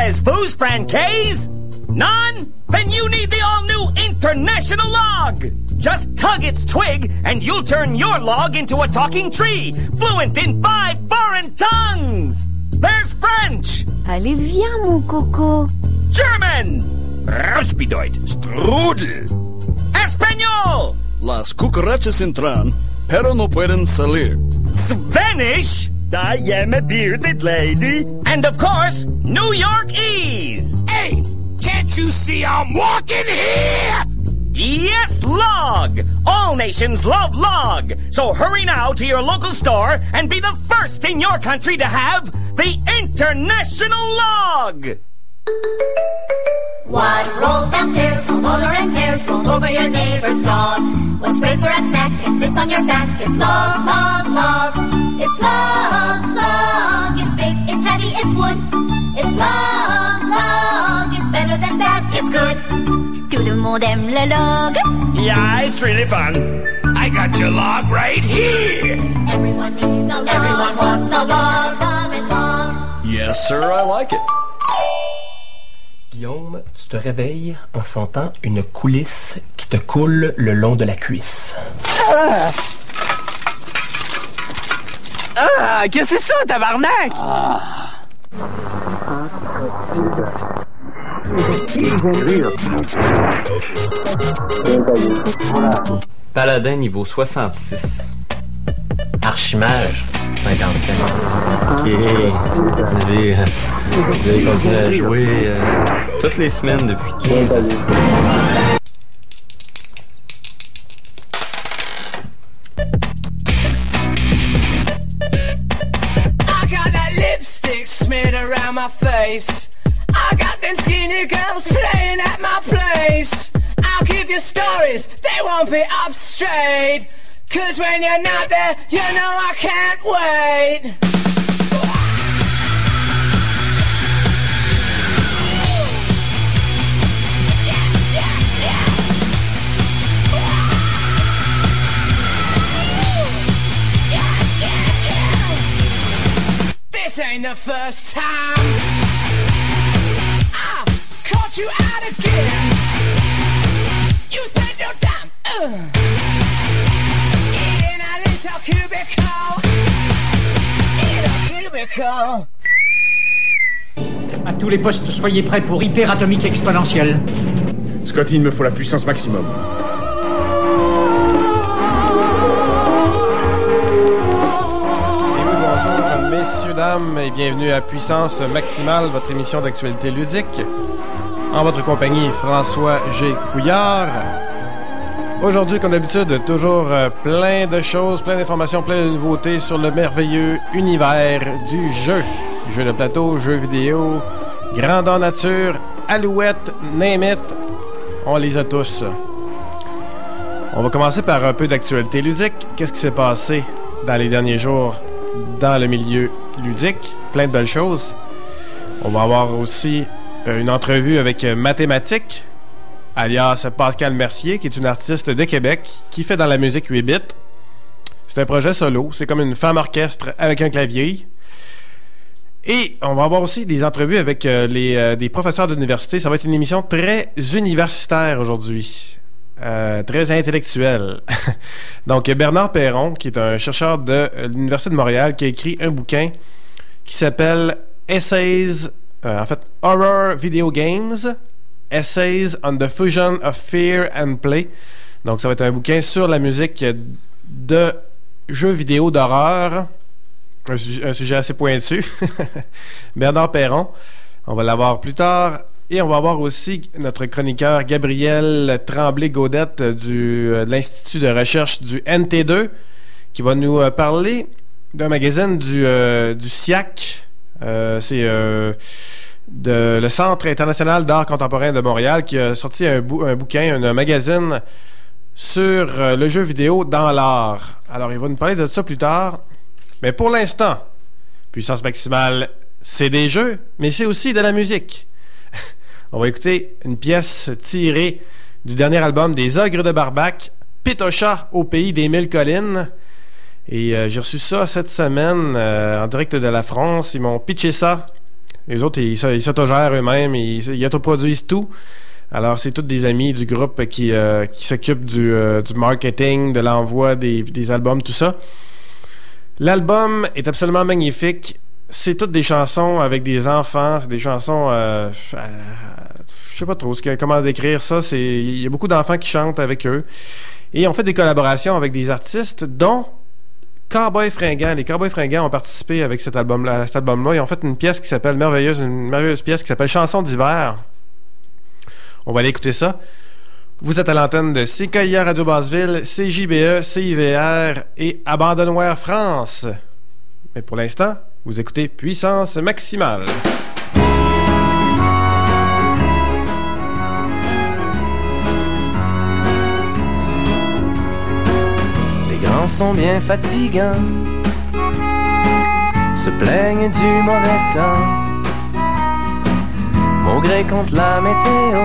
says Foos Francaise? None? Then you need the all-new International Log! Just tug its twig, and you'll turn your log into a talking tree, fluent in 5 foreign tongues! There's French! Allez, viens, mon coco! German! Rauschbedeut, Strudel! Espanol! Las cucarachas entran, pero no pueden salir. Spanish! I am a bearded lady. And of course, New Yorkese! Hey, can't you see I'm walking here? Yes, Log! All nations love Log! So hurry now to your local store and be the first in your country to have the International Log! What rolls downstairs from motor and pears rolls over your neighbor's dog. What's great for a snack and fits on your back? It's Log, Log, Log. It's Log, Log. It's big, it's heavy, it's wood. It's Log, Log. It's better than bad, it's good. Tout le monde aime le log. Yeah, it's really fun. I got your log right here. Everyone needs a log. Everyone wants a log. Log and log. Yes, sir, I like it. Guillaume, tu te réveilles en sentant une coulisse qui te coule le long de la cuisse. Qu'est-ce que c'est ça, tabarnak? Paladin niveau 66. Archimage 55. Ok, vous avez continué à jouer toutes les semaines depuis 15 ans. I got that lipstick smeared around my face. I got them skinny girls playing at my place. I'll give you stories, they won't be up straight. 'Cause when you're not there, you know I can't wait. This ain't the first time I caught you out again. You spent your time in a little cubicle. In a cubicle. À tous les postes, soyez prêts pour hyperatomique exponentielle. Scotty, il me faut la puissance maximum. Bonjour, messieurs, dames, et bienvenue à Puissance Maximale, votre émission d'actualité ludique. En votre compagnie, François G. Couillard. Aujourd'hui, comme d'habitude, toujours plein de choses, plein d'informations, plein de nouveautés sur le merveilleux univers du jeu. Jeux de plateau, jeux vidéo, grandeur nature, alouette, name it, on les a tous. On va commencer par un peu d'actualité ludique. Qu'est-ce qui s'est passé dans les derniers jours dans le milieu ludique? Plein de belles choses. On va avoir aussi une entrevue avec Mathématique, alias Pascal Mercier, qui est une artiste de Québec qui fait dans la musique 8 bits. C'est un projet solo, c'est comme une femme orchestre avec un clavier. Et on va avoir aussi des entrevues avec des professeurs d'université. Ça va être une émission très universitaire aujourd'hui. Très intellectuelle. Donc, Bernard Perron, qui est un chercheur de l'Université de Montréal, qui a écrit un bouquin qui s'appelle Essays, Horror Video Games, Essays on the Fusion of Fear and Play. Donc, ça va être un bouquin sur la musique de jeux vidéo d'horreur. Un sujet assez pointu. Bernard Perron, on va l'avoir plus tard. Et on va avoir aussi notre chroniqueur Gabriel Tremblay-Gaudette de l'Institut de recherche du NT2 qui va nous parler d'un magazine du SIAC. C'est le Centre international d'art contemporain de Montréal qui a sorti un bouquin, un magazine sur le jeu vidéo dans l'art. Alors, il va nous parler de ça plus tard. Mais pour l'instant, Puissance Maximale, c'est des jeux, mais c'est aussi de la musique. On va écouter une pièce tirée du dernier album des Ogres de Barbac, Pitocha au pays des mille collines. Et j'ai reçu ça cette semaine en direct de la France. Ils m'ont pitché ça Les autres, ils s'autogèrent eux-mêmes, ils autoproduisent tout. Alors, c'est tous des amis du groupe qui s'occupent du marketing, de l'envoi des albums, tout ça. L'album est absolument magnifique. C'est toutes des chansons avec des enfants. C'est des chansons... je sais pas trop comment décrire ça. Il y a beaucoup d'enfants qui chantent avec eux. Et on fait des collaborations avec des artistes, dont Cowboys Fringants. Les Cowboys Fringants ont participé avec cet album-là. Ils ont fait une pièce qui s'appelle une merveilleuse pièce qui s'appelle Chanson d'hiver. On va aller écouter ça. Vous êtes à l'antenne de CKIA Radio Basseville, CJBE, CIVR et Abandonware France. Mais pour l'instant, vous écoutez Puissance Maximale. Les grands sont bien fatigants, se plaignent du mauvais temps, maugréent contre la météo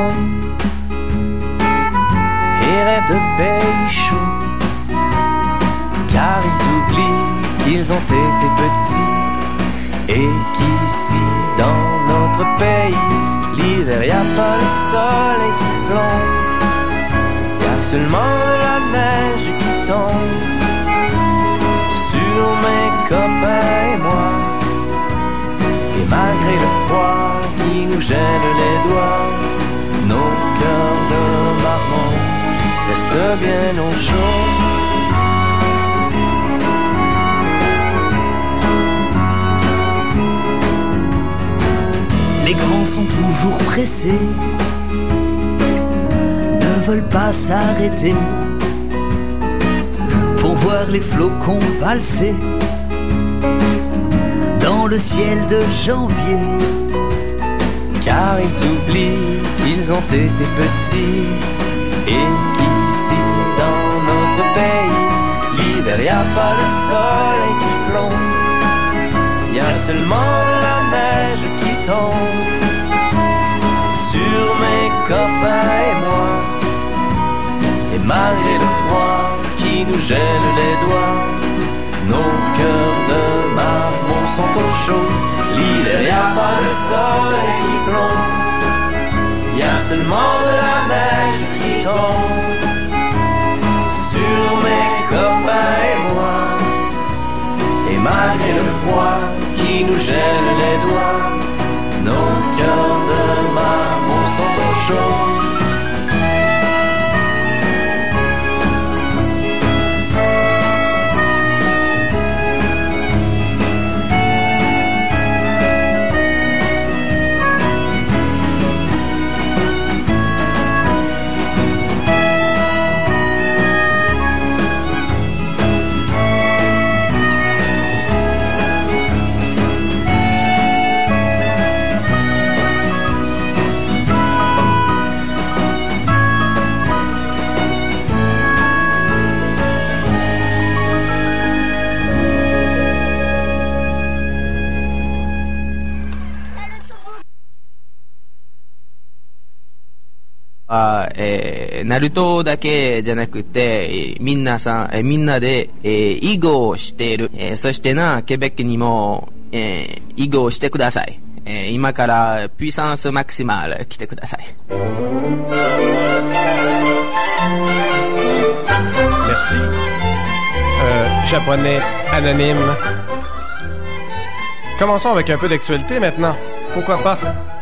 et rêvent de pays chaud, car ils oublient qu'ils ont été petits et qu'ici dans notre pays l'hiver y'a pas le soleil qui plombe, y'a seulement de la neige qui tombe sur mes copains et moi. Et malgré le froid qui nous gèle les doigts, nos cœurs de marmot restent bien au chaud. Les grands sont toujours pressés, ne veulent pas s'arrêter pour voir les flocons valser dans le ciel de janvier. Car ils oublient qu'ils ont été petits et qu'ici dans notre pays l'hiver y'a pas le soleil qui plombe, y'a seulement de la neige qui tombe sur mes copains et moi. Et malgré le froid qui nous gèle les doigts, nos cœurs de marmot sont au chaud. L'hiver y'a pas le soleil qui plombe, y'a seulement de la neige qui tombe sur mes copains et moi. Et malgré le froid qui nous gèle les doigts, nos cœurs de marmot sont au chaud. ナルトだけじゃなくて、みんなで、囲碁をしている。そしてケベックにも、囲碁をしてください。今からプイサンスマキシマル来てください。 Merci. Japonais anonyme. Commençons avec un peu d'actualité maintenant. Pourquoi pas?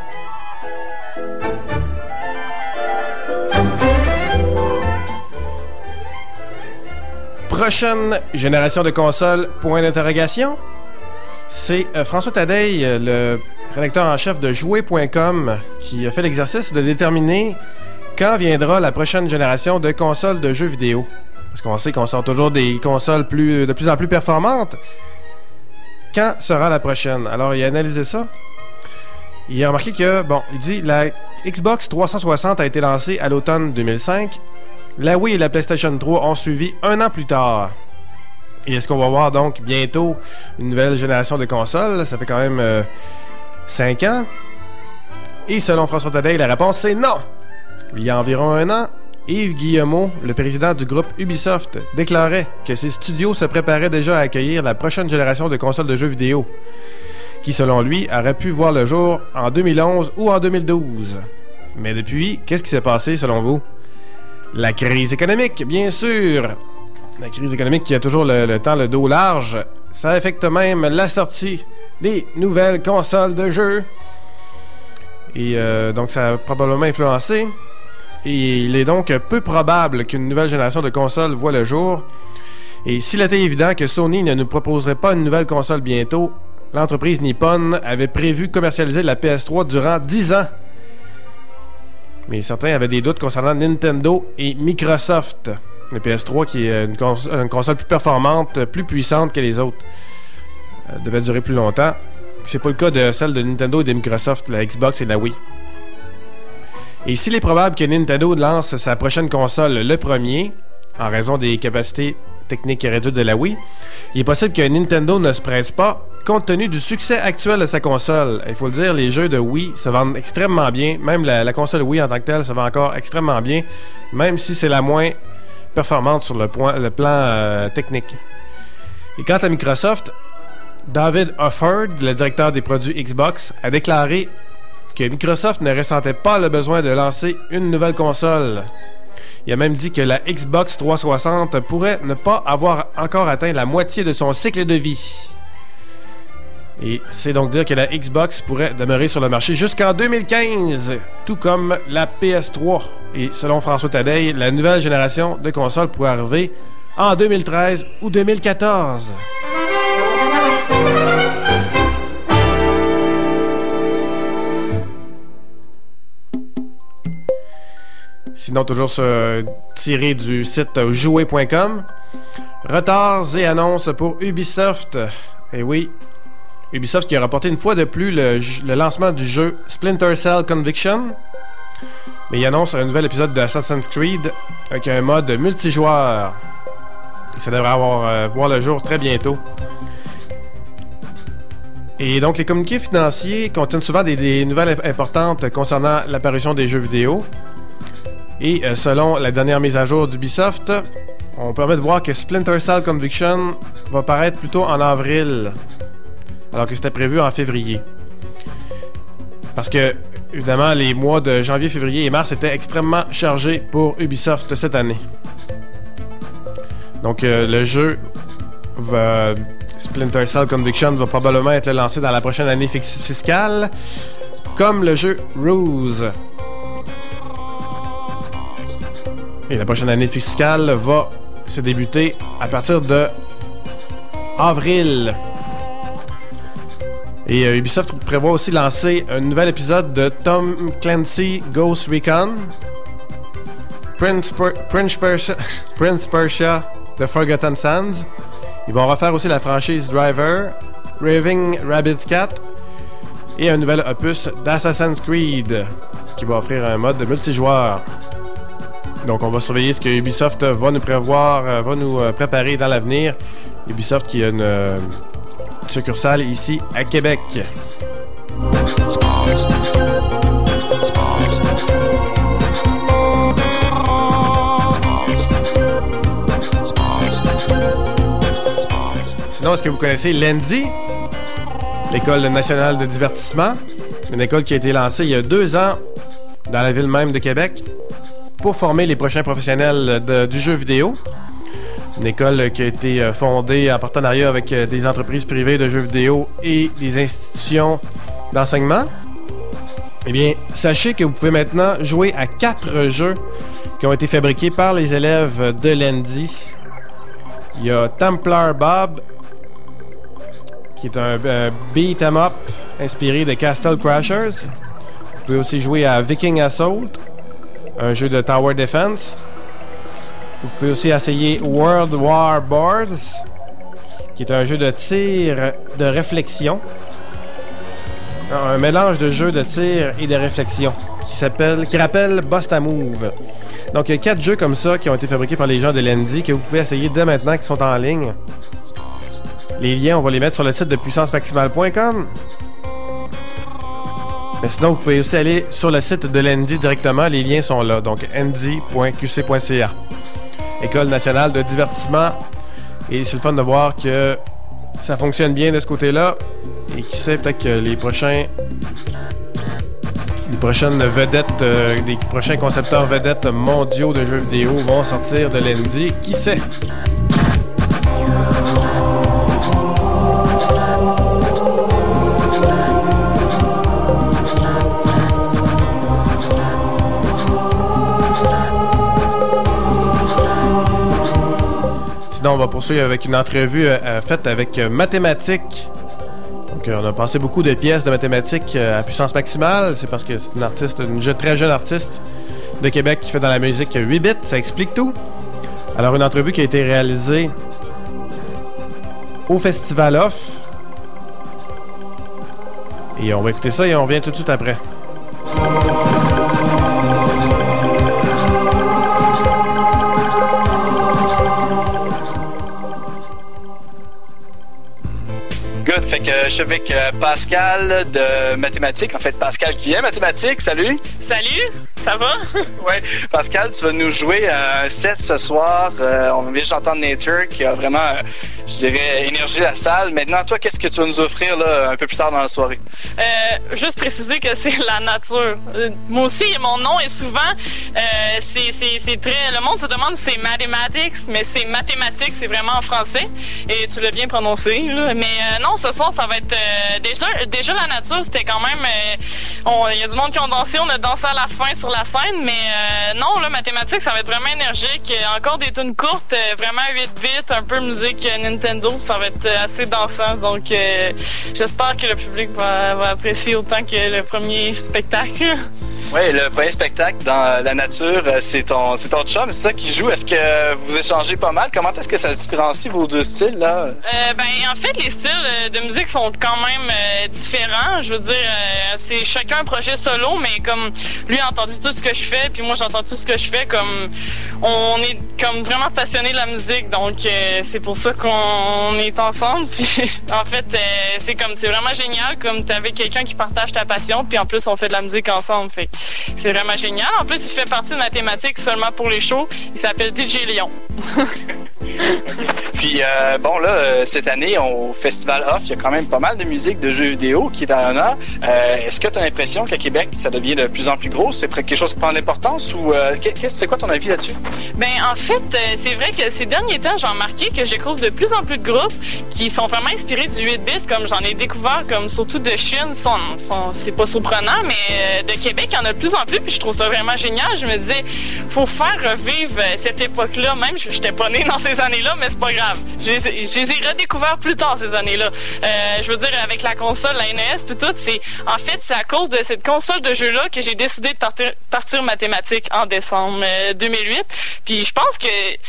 Prochaine génération de consoles, point d'interrogation. C'est François Tadeille, le rédacteur en chef de jouer.com, qui a fait l'exercice de déterminer quand viendra la prochaine génération de consoles de jeux vidéo. Parce qu'on sait qu'on sort toujours des consoles de plus en plus performantes. Quand sera la prochaine? Alors, il a analysé ça. Il a remarqué que, il dit, la Xbox 360 a été lancée à l'automne 2005. La Wii et la PlayStation 3 ont suivi un an plus tard. Et est-ce qu'on va voir donc bientôt une nouvelle génération de consoles? Ça fait quand même 5 ans. Et selon François Tadeille, la réponse c'est non! Il y a environ un an, Yves Guillemot, le président du groupe Ubisoft, déclarait que ses studios se préparaient déjà à accueillir la prochaine génération de consoles de jeux vidéo. qui selon lui aurait pu voir le jour en 2011 ou en 2012. Mais depuis, qu'est-ce qui s'est passé selon vous? La crise économique, bien sûr! La crise économique qui a toujours le temps le dos large, ça affecte même la sortie des nouvelles consoles de jeux. Et donc ça a probablement influencé. Et il est donc peu probable qu'une nouvelle génération de consoles voit le jour. Et s'il était évident que Sony ne nous proposerait pas une nouvelle console bientôt, l'entreprise Nippon avait prévu commercialiser la PS3 durant 10 ans. Mais certains avaient des doutes concernant Nintendo et Microsoft. La PS3 qui est une console plus performante, plus puissante que les autres. Elle devait durer plus longtemps. C'est pas le cas de celle de Nintendo et de Microsoft, la Xbox et la Wii. Et s'il est probable que Nintendo lance sa prochaine console le premier, en raison des capacités techniques réduites de la Wii, il est possible que Nintendo ne se presse pas, compte tenu du succès actuel de sa console. Il faut le dire, les jeux de Wii se vendent extrêmement bien. Même la console Wii en tant que telle se vend encore extrêmement bien, même si c'est la moins performante sur le plan technique. Et quant à Microsoft, David Hofford, le directeur des produits Xbox, a déclaré que Microsoft ne ressentait pas le besoin de lancer une nouvelle console. Il a même dit que la Xbox 360 pourrait ne pas avoir encore atteint la moitié de son cycle de vie. Et c'est donc dire que la Xbox pourrait demeurer sur le marché jusqu'en 2015, tout comme la PS3. Et selon François Tadeille, la nouvelle génération de consoles pourrait arriver en 2013 ou 2014. Sinon, toujours tiré du site jouer.com. Retards et annonces pour Ubisoft. Et oui, Ubisoft qui a rapporté une fois de plus le lancement du jeu Splinter Cell Conviction. Mais il annonce un nouvel épisode de Assassin's Creed avec un mode multijoueur. Et ça devrait voir le jour très bientôt. Et donc, les communiqués financiers contiennent souvent des nouvelles importantes concernant l'apparition des jeux vidéo. Et selon la dernière mise à jour d'Ubisoft, on permet de voir que Splinter Cell Conviction va paraître plutôt en avril, alors que c'était prévu en février. Parce que, évidemment, les mois de janvier, février et mars étaient extrêmement chargés pour Ubisoft cette année. Donc, le jeu Splinter Cell Conviction va probablement être lancé dans la prochaine année fiscale, comme le jeu Ruse. Et la prochaine année fiscale va se débuter à partir de avril. Et Ubisoft prévoit aussi lancer un nouvel épisode de Tom Clancy Ghost Recon, Prince Persia The Forgotten Sands. Ils vont refaire aussi la franchise Driver, Raving Rabbids 4 et un nouvel opus d'Assassin's Creed qui va offrir un mode de multijoueur. Donc on va surveiller ce que Ubisoft va nous préparer dans l'avenir. Ubisoft qui a une succursale ici à Québec. Sinon, est-ce que vous connaissez l'ENDI, l'École nationale de divertissement? Une école qui a été lancée il y a 2 ans dans la ville même de Québec pour former les prochains professionnels du jeu vidéo. Une école qui a été fondée en partenariat avec des entreprises privées de jeux vidéo et des institutions d'enseignement. Eh bien, sachez que vous pouvez maintenant jouer à 4 jeux qui ont été fabriqués par les élèves de l'ENDI. Il y a Templar Bob, qui est un beat 'em up inspiré de Castle Crashers. Vous pouvez aussi jouer à Viking Assault, un jeu de Tower Defense. Vous pouvez aussi essayer World War Boards, qui est un jeu de tir de réflexion. Un mélange de jeux de tir et de réflexion qui rappelle Bust a Move. Donc il y a 4 jeux comme ça qui ont été fabriqués par les gens de l'ENDI que vous pouvez essayer dès maintenant, qui sont en ligne. Les liens, on va les mettre sur le site de puissancemaximale.com. Mais sinon, vous pouvez aussi aller sur le site de l'ENDI directement. Les liens sont là. Donc, nd.qc.ca. École nationale de divertissement. Et c'est le fun de voir que ça fonctionne bien de ce côté-là. Et qui sait, peut-être que les prochaines vedettes, des prochains concepteurs vedettes mondiaux de jeux vidéo vont sortir de l'Indie. Qui sait? Sinon, on va poursuivre avec une entrevue faite avec Mathématiques. Donc, on a passé beaucoup de pièces de mathématiques à puissance maximale. C'est parce que c'est une artiste, très jeune artiste de Québec qui fait dans la musique 8 bits. Ça explique tout. Alors, une entrevue qui a été réalisée au Festival Off. Et on va écouter ça et on revient tout de suite après. Good, fait que je suis avec Pascal de mathématiques, en fait Pascal qui est mathématiques, salut! Salut, ça va? Ouais, Pascal, tu vas nous jouer un set ce soir, on vient juste d'entendre Nature qui a vraiment, je dirais, énergie la salle. Maintenant, toi, qu'est-ce que tu vas nous offrir là un peu plus tard dans la soirée? Juste préciser que c'est la nature. Moi aussi, mon nom est souvent, c'est très, le monde se demande si c'est mathematics, mais c'est mathématiques, c'est vraiment en français, et tu l'as bien prononcé, là. Mais non, ce soir, ça va être déjà la nature, c'était quand même, il y a du monde qui ont dansé, on a dansé à la fin sur la scène, mais non, là, mathématiques, ça va être vraiment énergique, encore des tunes courtes, vraiment 8 bits, un peu musique Nintendo, ça va être assez dansant, donc j'espère que le public va apprécier autant que le premier spectacle. Oui, le premier spectacle dans la nature, c'est ton chum, c'est ça qui joue. Est-ce que vous échangez pas mal? Comment est-ce que ça différencie vos deux styles, là? En fait, les styles de musique sont quand même différents. Je veux dire, c'est chacun un projet solo, mais comme lui a entendu tout ce que je fais, puis moi j'entends tout ce que je fais, comme on est comme vraiment passionnés de la musique, donc c'est pour ça qu'on est ensemble. En fait, c'est vraiment génial, comme t'es avec quelqu'un qui partage ta passion, puis en plus on fait de la musique ensemble, fait c'est vraiment génial. En plus, il fait partie de mathématiques seulement pour les shows. Il s'appelle DJ Lyon. Puis, bon, là, cette année, au Festival Off, il y a quand même pas mal de musique de jeux vidéo qui est à l'honneur. Est-ce que tu as l'impression qu'à Québec, ça devient de plus en plus gros? C'est quelque chose qui prend l'importance ou c'est quoi ton avis là-dessus? En fait, c'est vrai que ces derniers temps, j'ai remarqué que je découvre de plus en plus de groupes qui sont vraiment inspirés du 8 bits, comme j'en ai découvert, comme surtout de Chine, c'est pas surprenant, mais de Québec, il y en a de plus en plus, puis je trouve ça vraiment génial. Je me disais, faut faire revivre cette époque-là, même je j'étais pas né dans ces années-là, mais c'est pas grave. Je les ai redécouverts plus tard, ces années-là. Je veux dire, avec la console, la NES, puis tout, c'est à cause de cette console de jeu-là que j'ai décidé de partir mathématiques en décembre 2008. Puis je pense que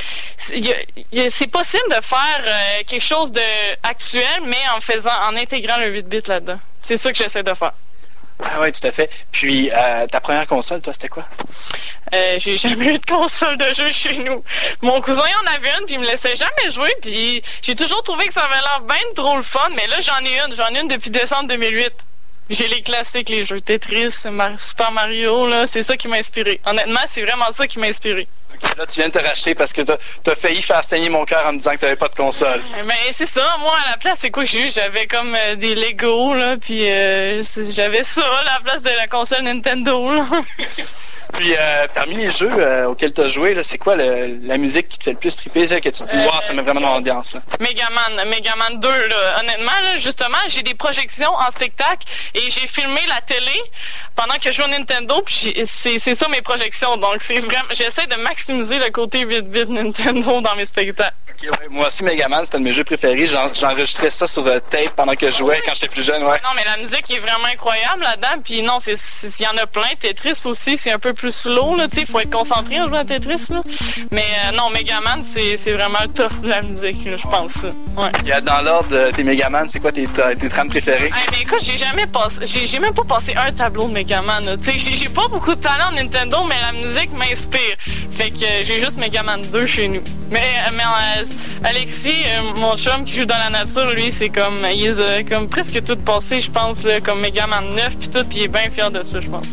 c'est possible de faire quelque chose de actuel, mais en intégrant le 8 bits là-dedans. C'est ça que j'essaie de faire. Ah oui, tout à fait. Puis, ta première console, toi, c'était quoi? J'ai jamais eu de console de jeu chez nous. Mon cousin en avait une, puis il me laissait jamais jouer, puis j'ai toujours trouvé que ça avait l'air bien trop le fun, mais là, j'en ai une depuis décembre 2008. J'ai les classiques, les jeux Tetris, Super Mario, là, c'est ça qui m'a inspiré. Honnêtement, c'est vraiment ça qui m'a inspiré. Okay, là, tu viens de te racheter parce que t'as failli faire saigner mon cœur en me disant que t'avais pas de console. Mais c'est ça, moi, à la place, c'est quoi que j'ai eu? J'avais comme des Lego, là, puis j'avais ça à la place de la console Nintendo, là. Puis, parmi les jeux auxquels tu as joué, là, c'est quoi la musique qui te fait le plus triper, celle que tu te dis, wow, ça met vraiment dans l'ambiance, là? Megaman 2, là. Honnêtement, là, justement, j'ai des projections en spectacle et j'ai filmé la télé pendant que je joue au Nintendo, puis c'est ça mes projections. Donc, c'est vraiment, j'essaie de maximiser le côté 8-bit Nintendo dans mes spectacles. Okay, ouais. Moi aussi, Megaman, c'était un de mes jeux préférés. J'enregistrais ça sur tape pendant que je jouais quand j'étais plus jeune, ouais. Non, mais la musique est vraiment incroyable là-dedans, puis non, il y en a plein. Tetris aussi, c'est un peu plus slow, là, tu sais, faut être concentré en jouant à Tetris, là. Mais non, Megaman, c'est vraiment le top de la musique, là, je pense. Ouais. Et dans l'ordre des Megaman, c'est quoi tes trames préférées? Mais écoute, j'ai même pas passé un tableau de Megaman, tu sais, j'ai pas beaucoup de talent en Nintendo, mais la musique m'inspire. Fait que j'ai juste Megaman 2 chez nous. Mais Alexis, mon chum qui joue dans la nature, lui, c'est comme, il est comme presque tout passé, je pense, là, comme Megaman 9 pis tout, pis il est bien fier de ça, je pense.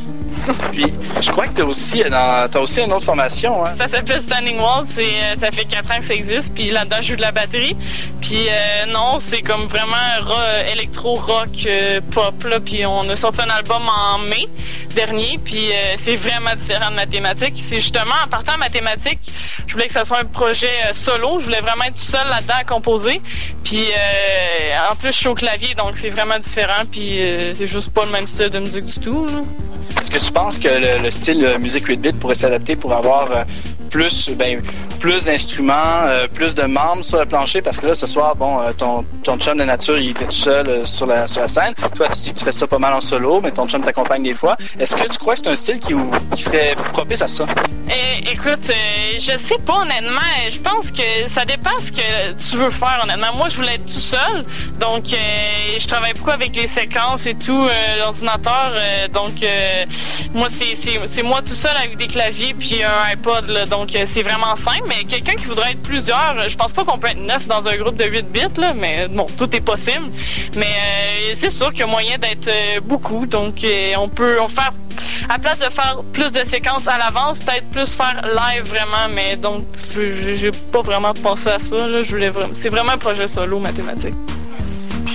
Puis, je crois que t'as aussi une autre formation, hein? Ça s'appelle Standing Wall, ça fait 4 ans que ça existe, puis là-dedans, je joue de la batterie. Puis non, c'est comme vraiment électro-rock pop, là, puis on a sorti un album en mai dernier, puis c'est vraiment différent de mathématiques. C'est justement, en partant de mathématiques, je voulais que ça soit un projet solo, je voulais vraiment être tout seul là-dedans à composer, puis en plus, je suis au clavier, donc c'est vraiment différent, puis c'est juste pas le même style de musique du tout, là. Est-ce que tu penses que le style musique 8-bit pourrait s'adapter pour avoir plus d'instruments, plus de membres sur le plancher? Parce que là, ce soir, ton chum de nature, il était tout seul sur la scène. Toi, tu dis que tu fais ça pas mal en solo, mais ton chum t'accompagne des fois. Est-ce que tu crois que c'est un style qui serait propice à ça? Écoute, je sais pas, honnêtement. Je pense que ça dépend ce que tu veux faire, honnêtement. Moi, je voulais être tout seul, donc je travaille beaucoup avec les séquences et tout, l'ordinateur, donc moi, c'est moi tout seul avec des claviers puis un iPod, là, donc c'est vraiment simple, mais quelqu'un qui voudrait être plusieurs, je pense pas qu'on peut être 9 dans un groupe de 8 bits, là, mais bon, tout est possible. Mais c'est sûr qu'il y a moyen d'être beaucoup, donc on faire, à place de faire plus de séquences à l'avance, peut-être plus faire live vraiment, mais donc j'ai pas vraiment pensé à ça, là, c'est vraiment un projet solo mathématique. Puis,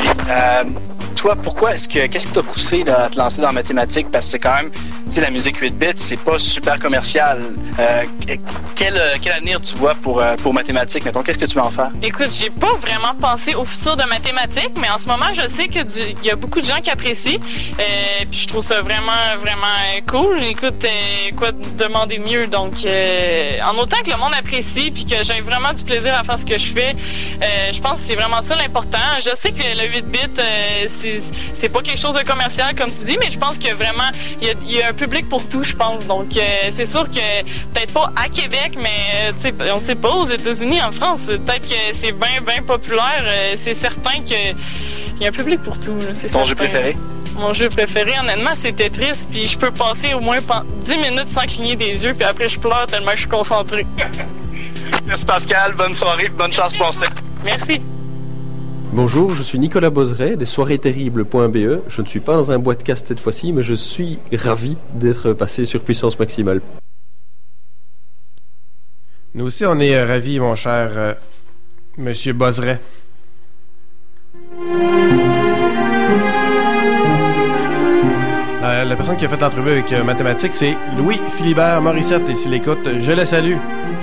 toi, qu'est-ce qui t'a poussé là, à te lancer dans la mathématique? Parce que c'est quand même, tu sais, la musique 8-bit, c'est pas super commercial. Quel avenir tu vois pour mathématiques? Mettons, qu'est-ce que tu veux en faire? Écoute, j'ai pas vraiment pensé au futur de mathématiques, mais en ce moment, je sais qu'il y a beaucoup de gens qui apprécient. Puis je trouve ça vraiment, vraiment cool. Écoute, quoi demander mieux? Donc, en autant que le monde apprécie puis que j'ai vraiment du plaisir à faire ce que je fais, je pense que c'est vraiment ça l'important. Je sais que le 8-bit, c'est pas quelque chose de commercial, comme tu dis, mais je pense que vraiment, il y a un public pour tout, je pense. Donc, c'est sûr que peut-être pas à Québec, mais on sait pas, aux États-Unis, en France, peut-être que c'est bien, bien populaire. C'est certain qu'il y a un public pour tout. Là, c'est ton jeu préféré? Mon jeu préféré, honnêtement, c'est Tetris. Puis je peux passer au moins 10 minutes sans cligner des yeux, puis après je pleure tellement je suis concentré. Merci Pascal, bonne soirée, bonne chance pour ça. Merci. Bonjour, je suis Nicolas Bozeret des soirées-terribles.be. Je ne suis pas dans un boîte-cast cette fois-ci, mais je suis ravi d'être passé sur Puissance Maximale. Nous aussi, on est ravis, mon cher Monsieur Bozeret. La personne qui a fait l'entrevue avec Mathématiques, c'est Louis-Philibert Morissette, et s'il écoute, je le salue.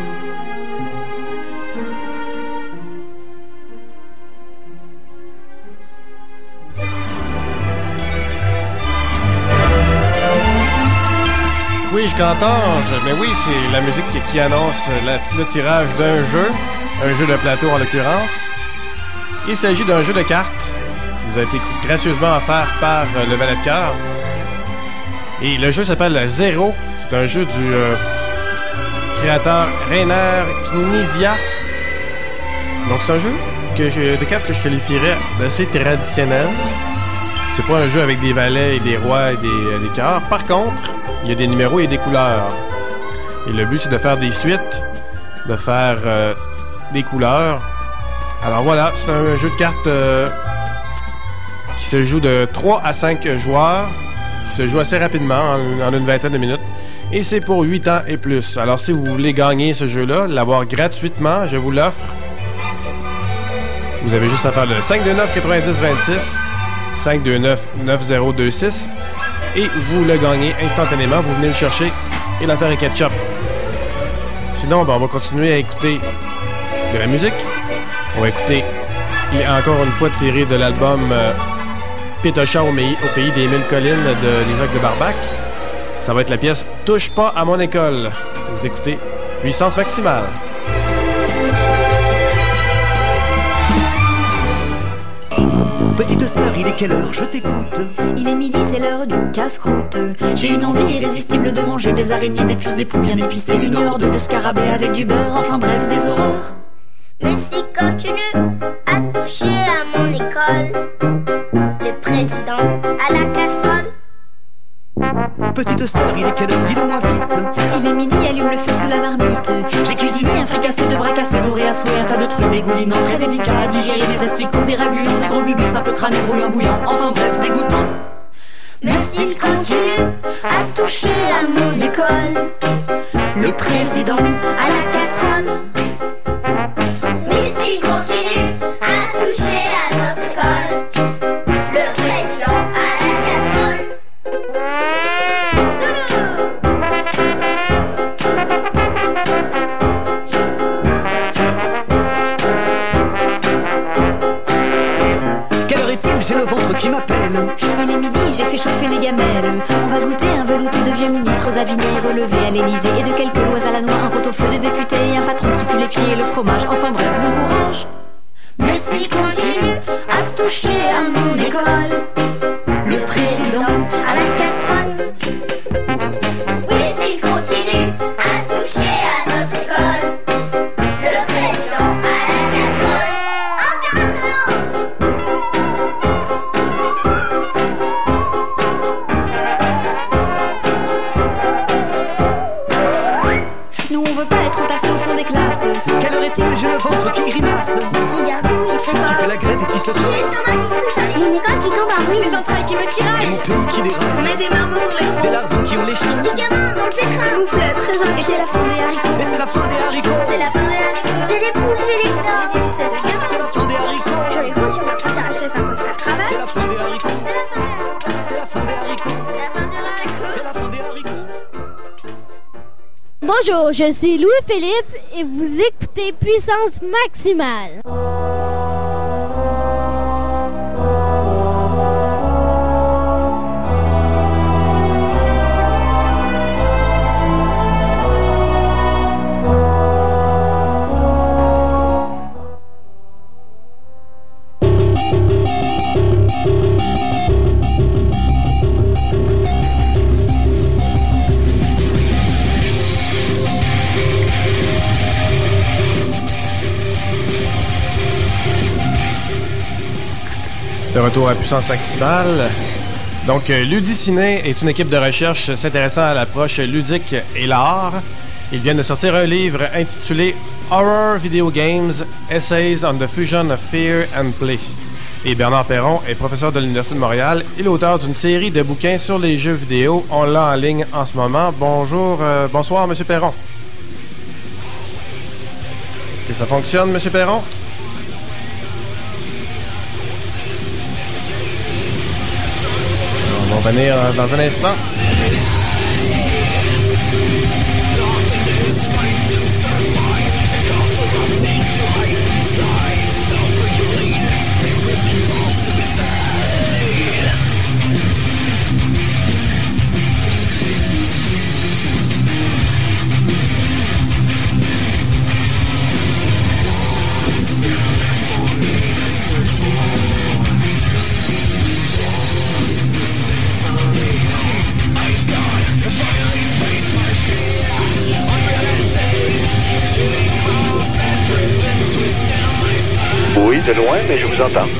Oui, je cantange, mais oui, c'est la musique qui annonce le tirage d'un jeu, un jeu de plateau en l'occurrence. Il s'agit d'un jeu de cartes qui nous a été gracieusement offert par le Valet de Cœur. Et le jeu s'appelle Zéro. C'est un jeu du créateur Rainer Knizia. Donc c'est un jeu de cartes que je qualifierais d'assez traditionnel. C'est pas un jeu avec des valets et des rois et des cœurs. Par contre, il y a des numéros et des couleurs. Et le but, c'est de faire des suites, de faire des couleurs. Alors voilà, c'est un jeu de cartes qui se joue de 3 à 5 joueurs, qui se joue assez rapidement, en une vingtaine de minutes. Et c'est pour 8 ans et plus. Alors si vous voulez gagner ce jeu-là, l'avoir gratuitement, je vous l'offre. Vous avez juste à faire le 529-90-26, 529-9026, et vous le gagnez instantanément. Vous venez le chercher et l'affaire est ketchup. Sinon, on va continuer à écouter de la musique. On va écouter, encore une fois, tiré de l'album Pétochant au pays des mille collines de Isaac de Barbac. Ça va être la pièce Touche pas à mon école. Vous écoutez Puissance Maximale. Petite sœur, il est quelle heure? Je t'écoute. Il est midi, c'est l'heure du casse-croûte. J'ai une envie irrésistible de manger des araignées, des puces, des poux bien épicées, une horde de scarabées avec du beurre, enfin bref, des horreurs. Mais si continue à toucher à mon école, le président à la cassole. Petite sœur, il est quelle heure? Dis-le-moi vite. Il est midi, allume le feu sous la marmite. J'ai cuisiné un fricassé de bras cassés, doré à souhait, un tas de trucs dégoulinants, très délicats à digérer, des asticots, des raglures, des gros gugus, un peu crânés, brouillant, bouillant, enfin bref, dégoûtant. Mais s'il continue à toucher à mon école, le président à la casserole. Mais s'il continue à toucher à notre école, le président à la casserole. Solo! Quelle heure est-il? J'ai le ventre qui m'appelle. Il est midi, j'ai fait chauffer les gamelles. On va goûter un velouté de vieux ministres avinés relevés à l'Élysée. Et de quelques lois à la noix, un pot-au-feu de députés, un patron qui pue les pieds et le fromage. Enfin bref, bon courage. Mais s'il continue à toucher à mon école, le président à la casserole. oui, s'il continue à toucher à notre école, le président à la casserole. Encore un solo! Nous on veut pas être entassés au fond des classes. Quelle heure est-il? J'ai le ventre qui grimace. Qui gargouille et crépole. Qui fait la grève et qui se J'ai traîne. l'estomac qui frissonne. Une école qui tombe en ruine. Les entrailles qui me Et tiraillent. mon pays qui déraille. On met des marmots dans les Des lardons qui ont les jetons. Des gamins dans le pétrin. Moufle, très Et inquiet. c'est la fin des haricots. Et c'est la fin des haricots. C'est la fin des haricots. J'ai les poules, j'ai les corps. J'ai vu ça de gamin. C'est la fin des haricots. Je les gros sur ma pote, achète un poster travail. C'est la fin des haricots. C'est la fin des haricots. C'est la fin des haricots. C'est la fin des haricots. C'est la fin des haricots. Bonjour, je suis Louis-Philippe et vous écoutez Puissance Maximale. De retour à Puissance Maximale. Donc, Ludiciné est une équipe de recherche s'intéressant à l'approche ludique et l'art. Ils viennent de sortir un livre intitulé Horror Video Games, Essays on the Fusion of Fear and Play. Et Bernard Perron est professeur de l'Université de Montréal et l'auteur d'une série de bouquins sur les jeux vidéo. On l'a en ligne en ce moment. Bonsoir, Monsieur Perron. Est-ce que ça fonctionne, Monsieur Perron? On va venir dans un instant. Oui, de loin, mais je vous entends.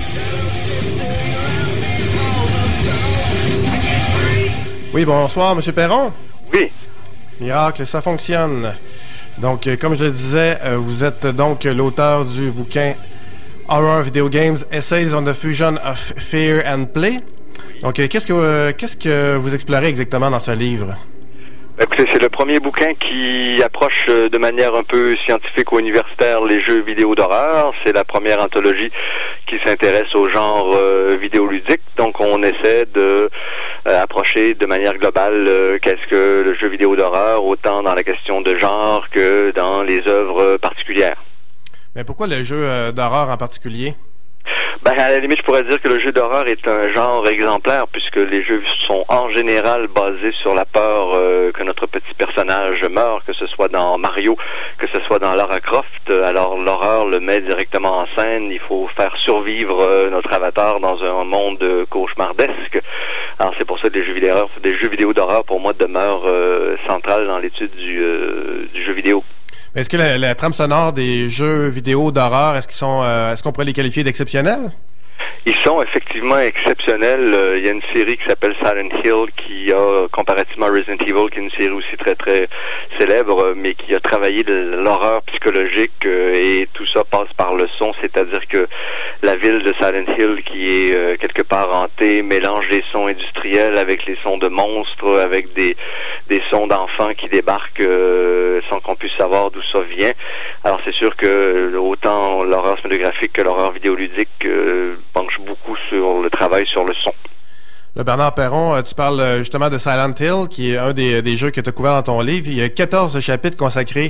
Oui, bonsoir, Monsieur Perron. Oui. Miracle, ça fonctionne. Donc, comme je le disais, vous êtes donc l'auteur du bouquin Horror Video Games, Essays on the Fusion of Fear and Play. Donc, qu'est-ce que vous explorez exactement dans ce livre? Écoutez, c'est le premier bouquin qui approche de manière un peu scientifique ou universitaire les jeux vidéo d'horreur. C'est la première anthologie qui s'intéresse au genre vidéoludique. Donc, on essaie de approcher de manière globale qu'est-ce que le jeu vidéo d'horreur, autant dans la question de genre que dans les œuvres particulières. Mais pourquoi le jeu d'horreur en particulier? Ben, à la limite, je pourrais dire que le jeu d'horreur est un genre exemplaire, puisque les jeux sont en général basés sur la peur que notre petit personnage meurt, que ce soit dans Mario, que ce soit dans Lara Croft. Alors, l'horreur le met directement en scène. Il faut faire survivre notre avatar dans un monde cauchemardesque. Alors, c'est pour ça que les jeux vidéo d'horreur, pour moi, demeurent centrales dans l'étude du jeu vidéo. Est-ce que la trame sonore des jeux vidéo d'horreur, est-ce qu'on pourrait les qualifier d'exceptionnels? Ils sont effectivement exceptionnels. Il y a une série qui s'appelle Silent Hill qui a, comparativement à Resident Evil, qui est une série aussi très très célèbre, mais qui a travaillé l'horreur psychologique et tout ça passe par le son, c'est-à-dire que la ville de Silent Hill, qui est quelque part hantée, mélange les sons industriels avec les sons de monstres, avec des sons d'enfants qui débarquent sans qu'on puisse savoir d'où ça vient. Alors c'est sûr que autant l'horreur cinématographique que l'horreur vidéoludique penche beaucoup sur le travail sur le son. Là, Bernard Perron, tu parles justement de Silent Hill, qui est un des jeux que tu as couvert dans ton livre. Il y a 14 chapitres consacrés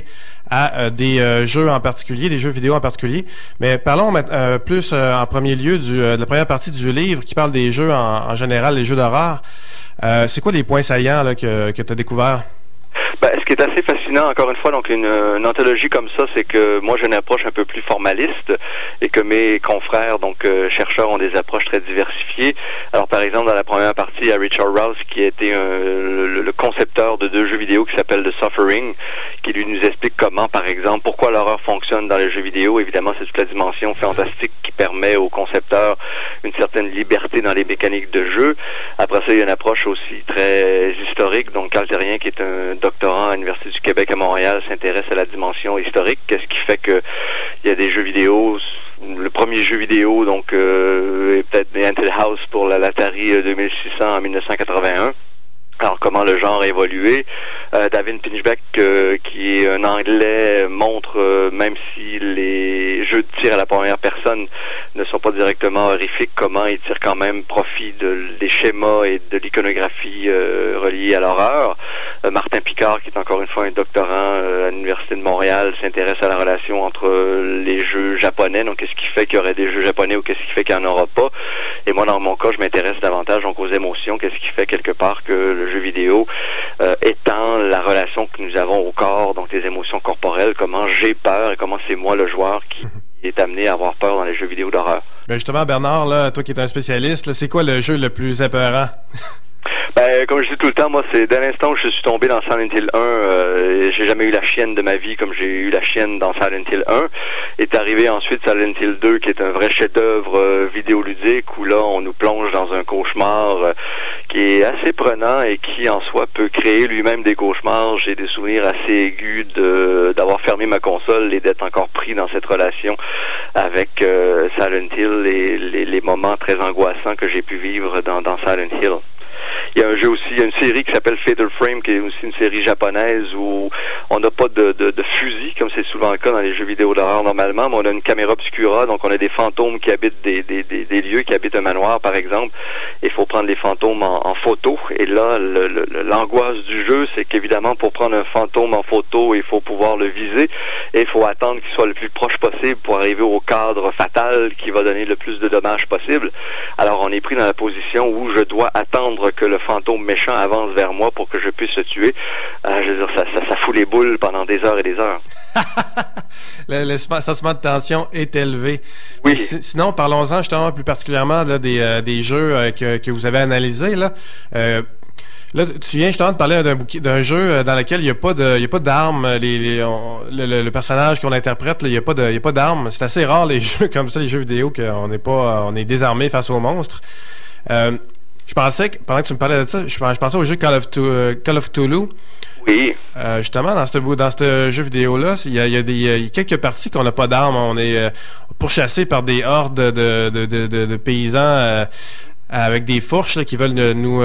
à des jeux en particulier, des jeux vidéo en particulier. Mais parlons plus en premier lieu de la première partie du livre qui parle des jeux en général, les jeux d'horreur. C'est quoi les points saillants là, que tu as découverts? Ben, ce qui est assez fascinant, encore une fois, donc une anthologie comme ça, c'est que moi j'ai une approche un peu plus formaliste et que mes confrères, donc chercheurs, ont des approches très diversifiées. Alors par exemple, dans la première partie, il y a Richard Rouse qui a été le concepteur de 2 jeux vidéo qui s'appellent The Suffering, qui lui nous explique comment, par exemple, pourquoi l'horreur fonctionne dans les jeux vidéo. Évidemment, c'est toute la dimension fantastique qui permet aux concepteurs une certaine liberté dans les mécaniques de jeu. Après ça, il y a une approche aussi très historique, donc Carl Terrien, qui est un doctorant à l'Université du Québec à Montréal, s'intéresse à la dimension historique. Qu'est-ce qui fait que il y a des jeux vidéo? Le premier jeu vidéo, donc, est peut-être The Haunted House pour l'Atari 2600 en 1981. Alors, comment le genre a évolué. David Pinchbeck, qui est un Anglais, montre, même si les jeux de tir à la première personne ne sont pas directement horrifiques, comment ils tirent quand même profit des schémas et de l'iconographie reliée à l'horreur. Martin Picard, qui est encore une fois un doctorant à l'Université de Montréal, s'intéresse à la relation entre les jeux japonais, donc qu'est-ce qui fait qu'il y aurait des jeux japonais ou qu'est-ce qui fait qu'il n'y en aura pas. Et moi, dans mon cas, je m'intéresse davantage donc aux émotions, qu'est-ce qui fait quelque part que le jeu vidéo étant la relation que nous avons au corps, donc les émotions corporelles, comment j'ai peur et comment c'est moi le joueur qui est amené à avoir peur dans les jeux vidéo d'horreur. Ben justement, Bernard, là, toi qui es un spécialiste, là, c'est quoi le jeu le plus apeurant? Ben, comme je dis tout le temps, moi, c'est dès l'instant où je suis tombé dans Silent Hill 1, j'ai jamais eu la chienne de ma vie comme j'ai eu la chienne dans Silent Hill 1. Est arrivé ensuite Silent Hill 2, qui est un vrai chef-d'œuvre vidéoludique, où là, on nous plonge dans un cauchemar qui est assez prenant et qui, en soi, peut créer lui-même des cauchemars. J'ai des souvenirs assez aigus d'avoir fermé ma console et d'être encore pris dans cette relation avec Silent Hill et les moments très angoissants que j'ai pu vivre dans Silent Hill. Il y a un jeu aussi, il y a une série qui s'appelle Fatal Frame, qui est aussi une série japonaise où on n'a pas de fusil, comme c'est souvent le cas dans les jeux vidéo d'horreur normalement, mais on a une caméra obscura, donc on a des fantômes qui habitent des lieux, qui habitent un manoir par exemple, et il faut prendre les fantômes en photo. Et là, l'angoisse du jeu, c'est qu'évidemment, pour prendre un fantôme en photo, il faut pouvoir le viser, et il faut attendre qu'il soit le plus proche possible pour arriver au cadre fatal qui va donner le plus de dommages possible. Alors on est pris dans la position où je dois attendre que le fantôme méchant avance vers moi pour que je puisse le tuer. Je veux dire, ça fout les boules pendant des heures et des heures. le sentiment de tension est élevé. Oui. Sinon, parlons-en justement plus particulièrement là, des jeux que vous avez analysés. Là, tu viens justement de parler d'un jeu dans lequel il n'y a pas d'armes. Le personnage qu'on interprète, il n'y a pas d'armes. C'est assez rare les jeux comme ça, les jeux vidéo, on est désarmé face aux monstres. Je pensais que, pendant que tu me parlais de ça, je pensais au jeu Call of Cthulhu. Oui. Justement, dans ce jeu vidéo-là, il y a quelques parties qu'on n'a pas d'armes. On est pourchassé par des hordes de paysans avec des fourches là, qui veulent nous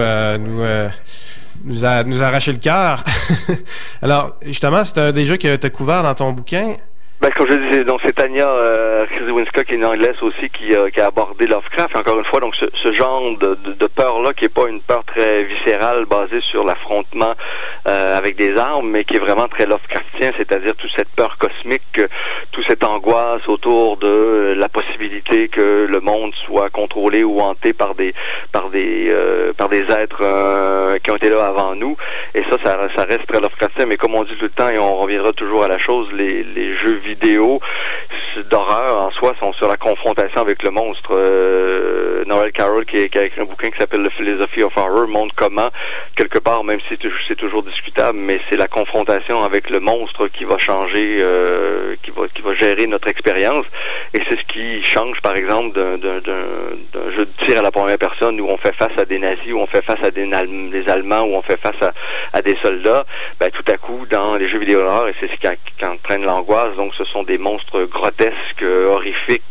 arracher le cœur. Alors, justement, c'est un des jeux que tu as couvert dans ton bouquin. Ben, comme je disais, donc c'est Tania Krzyzewinska, qui est une anglaise aussi, qui a abordé Lovecraft. Encore une fois, donc ce genre de peur-là, qui est pas une peur très viscérale, basée sur l'affrontement avec des armes, mais qui est vraiment très Lovecraftien, c'est-à-dire toute cette peur cosmique, toute cette angoisse autour de la possibilité que le monde soit contrôlé ou hanté par des êtres qui ont été là avant nous. Et ça reste très Lovecraftien, mais comme on dit tout le temps, et on reviendra toujours à la chose, les jeux vidéo, d'horreur en soi sont sur la confrontation avec le monstre. Noel Carroll, qui a écrit un bouquin qui s'appelle The Philosophy of Horror, montre comment, quelque part, même si c'est toujours discutable, mais c'est la confrontation avec le monstre qui va changer, qui va gérer notre expérience. Et c'est ce qui change, par exemple, d'un jeu de tir à la première personne où on fait face à des nazis, où on fait face à des Allemands, où on fait face à des soldats. Ben, tout à coup, dans les jeux vidéo d'horreur, et c'est ce qui entraîne l'angoisse, donc ce sont des monstres grotesques, horrifiques,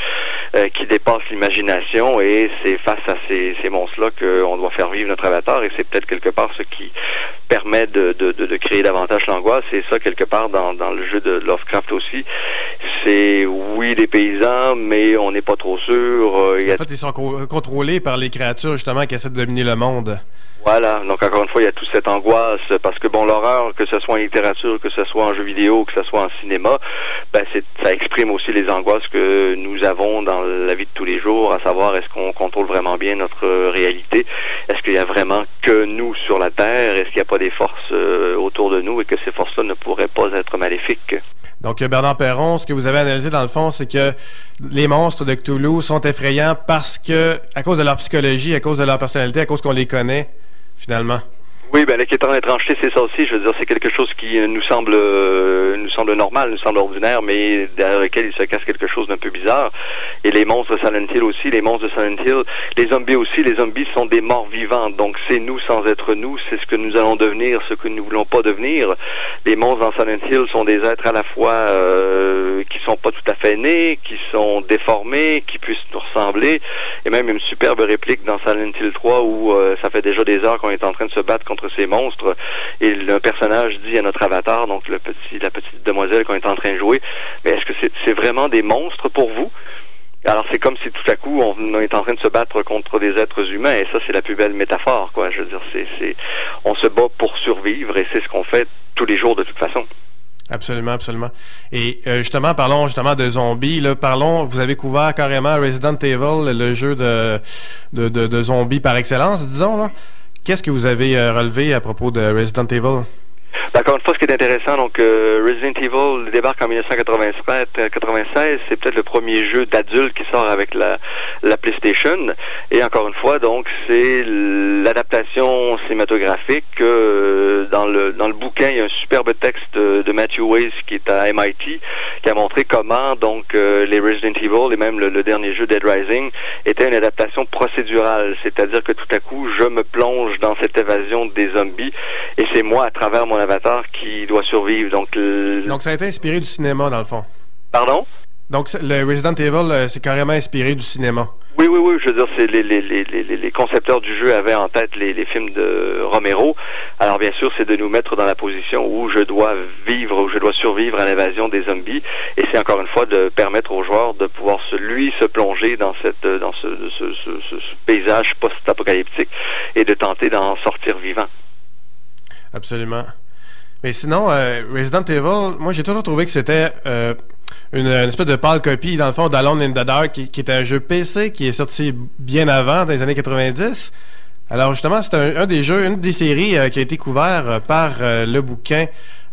qui dépassent l'imagination, et c'est face à ces monstres-là qu'on doit faire vivre notre avatar, et c'est peut-être quelque part ce qui permet de créer davantage l'angoisse. Et ça, quelque part, dans le jeu de Lovecraft aussi, c'est, oui, des paysans, mais on n'est pas trop sûr. En fait, ils sont contrôlés par les créatures, justement, qui essaient de dominer le monde. Voilà, donc encore une fois, il y a toute cette angoisse, parce que bon, l'horreur, que ce soit en littérature, que ce soit en jeu vidéo, que ce soit en cinéma, ben ça exprime aussi les angoisses que nous avons dans la vie de tous les jours, à savoir, est-ce qu'on contrôle vraiment bien notre réalité? Est-ce qu'il y a vraiment que nous sur la Terre? Est-ce qu'il n'y a pas des forces autour de nous et que ces forces-là ne pourraient pas être maléfiques? Donc, Bernard Perron, ce que vous avez analysé dans le fond, c'est que les monstres de Cthulhu sont effrayants parce que, à cause de leur psychologie, à cause de leur personnalité, à cause qu'on les connaît, finalement. Oui, ben l'inquiétant étrangeté, c'est ça aussi. Je veux dire, c'est quelque chose qui nous semble normal, nous semble ordinaire, mais derrière lequel il se cache quelque chose d'un peu bizarre. Et les monstres de Silent Hill aussi, les monstres de Silent Hill, les zombies aussi. Les zombies sont des morts vivants, donc c'est nous sans être nous, c'est ce que nous allons devenir, ce que nous ne voulons pas devenir. Les monstres dans Silent Hill sont des êtres à la fois qui sont pas tout à fait nés, qui sont déformés, qui puissent nous ressembler. Et même une superbe réplique dans Silent Hill 3 où ça fait déjà des heures qu'on est en train de se battre contre ces monstres, et le personnage dit à notre avatar, donc la petite demoiselle qu'on est en train de jouer, mais est-ce que c'est vraiment des monstres pour vous? Alors c'est comme si tout à coup on est en train de se battre contre des êtres humains, et ça c'est la plus belle métaphore, quoi. Je veux dire, on se bat pour survivre, et c'est ce qu'on fait tous les jours de toute façon. Absolument, absolument. Et justement, parlons justement de zombies. Là, vous avez couvert carrément Resident Evil, le jeu de zombies par excellence, disons, là. Qu'est-ce que vous avez relevé à propos de Resident Evil? Encore une fois, ce qui est intéressant, donc Resident Evil débarque en 1996, c'est peut-être le premier jeu d'adulte qui sort avec la PlayStation, et encore une fois, donc c'est l'adaptation cinématographique. Dans le bouquin, il y a un superbe texte de Matthew Weiss qui est à MIT, qui a montré comment donc les Resident Evil et même le dernier jeu Dead Rising était une adaptation procédurale, c'est-à-dire que tout à coup, je me plonge dans cette évasion des zombies, et c'est moi, à travers mon avatar, qui doit survivre. Donc ça a été inspiré du cinéma, dans le fond. Pardon? Donc le Resident Evil, c'est carrément inspiré du cinéma. Oui, je veux dire, c'est les concepteurs du jeu avaient en tête les films de Romero. Alors bien sûr, c'est de nous mettre dans la position où je dois vivre, où je dois survivre à l'invasion des zombies, et c'est encore une fois de permettre aux joueurs de pouvoir se plonger dans ce paysage post-apocalyptique et de tenter d'en sortir vivant. Absolument. Mais sinon, Resident Evil, moi j'ai toujours trouvé que c'était une espèce de pâle copie, dans le fond, d'Alone in the Dark, qui était un jeu PC qui est sorti bien avant, dans les années 90. Alors justement, c'est un des jeux, une des séries qui a été couvert par le bouquin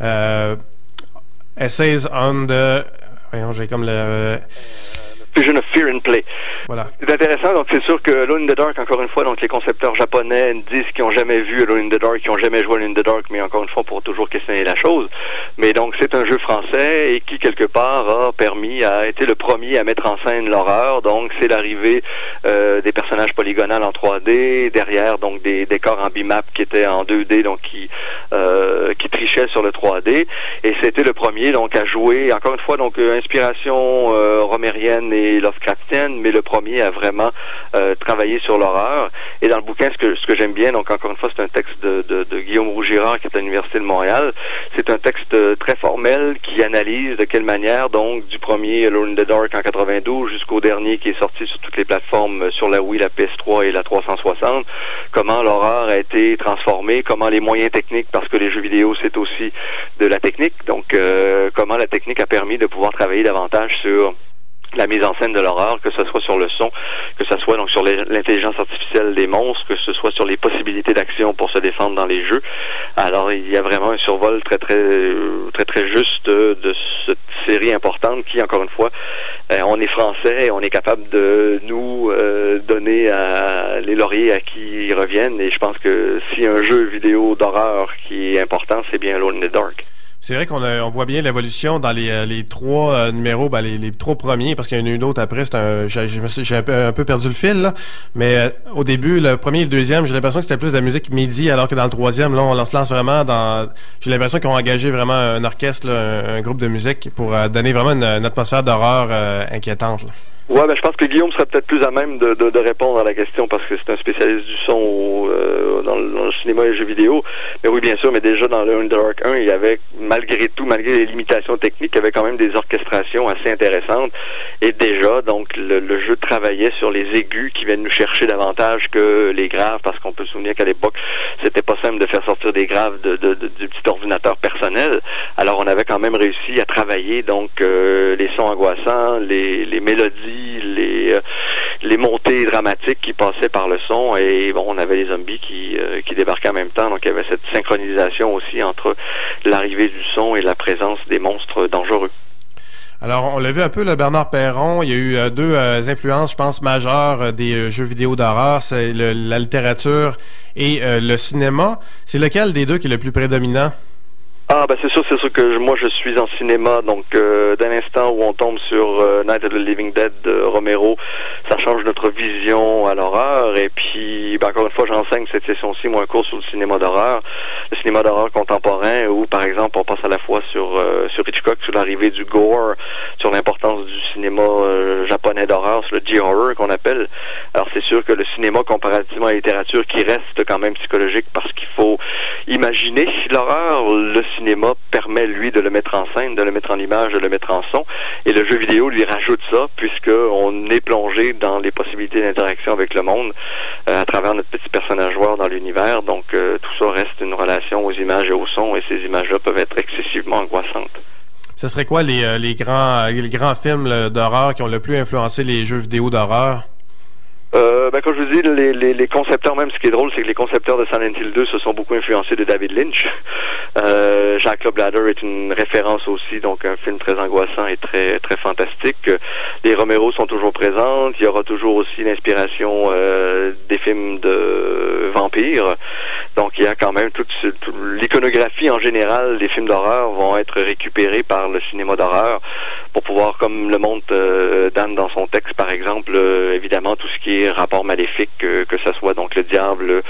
Essays on the... Voyons, j'ai comme le... Fusion of Fear and Play. Voilà. C'est intéressant, donc c'est sûr que Alone in the Dark, encore une fois, donc les concepteurs japonais disent qu'ils n'ont jamais vu Alone in the Dark, qu'ils n'ont jamais joué Alone in the Dark, mais encore une fois, pour toujours questionner la chose. Mais donc, c'est un jeu français et qui, quelque part, a été le premier à mettre en scène l'horreur. Donc, c'est l'arrivée des personnages polygonales en 3D, derrière, donc, des décors en bitmap qui étaient en 2D, donc, qui trichaient sur le 3D. Et c'était le premier, donc, à jouer, encore une fois, donc, inspiration romérienne et Lovecraftienne, mais le premier a vraiment travaillé sur l'horreur. Et dans le bouquin, ce que j'aime bien, donc encore une fois, c'est un texte de Guillaume Roux-Girard qui est à l'Université de Montréal. C'est un texte très formel qui analyse de quelle manière, donc, du premier Alone in the Dark en 92 jusqu'au dernier qui est sorti sur toutes les plateformes, sur la Wii, la PS3 et la 360, comment l'horreur a été transformée, comment les moyens techniques, parce que les jeux vidéo, c'est aussi de la technique, donc comment la technique a permis de pouvoir travailler davantage sur la mise en scène de l'horreur, que ce soit sur le son, que ce soit donc sur l'intelligence artificielle des monstres, que ce soit sur les possibilités d'action pour se défendre dans les jeux. Alors il y a vraiment un survol très juste de cette série importante qui, encore une fois, on est français et on est capable de nous donner les lauriers à qui ils reviennent, et je pense que si un jeu vidéo d'horreur qui est important, c'est bien Alone in the Dark. C'est vrai qu'on voit bien l'évolution dans les trois numéros, les trois premiers, parce qu'il y en a eu d'autres après. J'ai un peu perdu le fil, là. Mais au début, le premier et le deuxième, j'ai l'impression que c'était plus de la musique midi, alors que dans le troisième, là, on se lance vraiment dans... J'ai l'impression qu'ils ont engagé vraiment un orchestre, là, un groupe de musique, pour donner vraiment une atmosphère d'horreur inquiétante, là. Ouais, ben je pense que Guillaume serait peut-être plus à même de répondre à la question, parce que c'est un spécialiste du son dans le cinéma et les jeux vidéo. Mais oui, bien sûr, mais déjà dans le Dark 1, il y avait, malgré tout, malgré les limitations techniques, il y avait quand même des orchestrations assez intéressantes. Et déjà, donc, le jeu travaillait sur les aigus qui viennent nous chercher davantage que les graves, parce qu'on peut se souvenir qu'à l'époque, c'était pas simple de faire sortir des graves du petit ordinateur personnel. Alors, on avait quand même réussi à travailler, donc, les sons angoissants, les mélodies, les montées dramatiques qui passaient par le son, et bon, on avait les zombies qui débarquaient en même temps, donc il y avait cette synchronisation aussi entre l'arrivée du son et la présence des monstres dangereux. Alors, on l'a vu un peu, le Bernard Perron, il y a eu deux influences, je pense, majeures des jeux vidéo d'horreur, c'est la littérature et le cinéma. C'est lequel des deux qui est le plus prédominant? Ah, ben c'est sûr que moi je suis en cinéma, donc dès l'instant où on tombe sur Night of the Living Dead de Romero, ça change notre vision à l'horreur. Et puis, ben, encore une fois, j'enseigne cette session-ci, moi, un cours sur le cinéma d'horreur contemporain, où par exemple on passe à la fois sur Hitchcock, sur l'arrivée du gore, sur l'importance du cinéma japonais d'horreur, sur le J-horror qu'on appelle. Alors c'est sûr que le cinéma, comparativement à la littérature, qui reste quand même psychologique, parce qu'il faut imaginer l'horreur, le cinéma permet, lui, de le mettre en scène, de le mettre en image, de le mettre en son, et le jeu vidéo lui rajoute ça, puisqu'on est plongé dans les possibilités d'interaction avec le monde à travers notre petit personnage joueur dans l'univers. Donc tout ça reste une relation aux images et au son, et ces images-là peuvent être excessivement angoissantes. Ce serait quoi les grands films d'horreur qui ont le plus influencé les jeux vidéo d'horreur? Ben, comme je vous dis, les concepteurs, même ce qui est drôle, c'est que les concepteurs de Silent Hill 2 se sont beaucoup influencés de David Lynch. Jacques Lobladder est une référence aussi, donc un film très angoissant et très très fantastique. Les Romero sont toujours présentes. Il y aura toujours aussi l'inspiration des films de vampires. Donc il y a quand même toute l'iconographie en général des films d'horreur vont être récupérés par le cinéma d'horreur pour pouvoir, comme le montre Dan dans son texte par exemple, évidemment tout ce qui est rapport maléfique, que ce soit donc le diable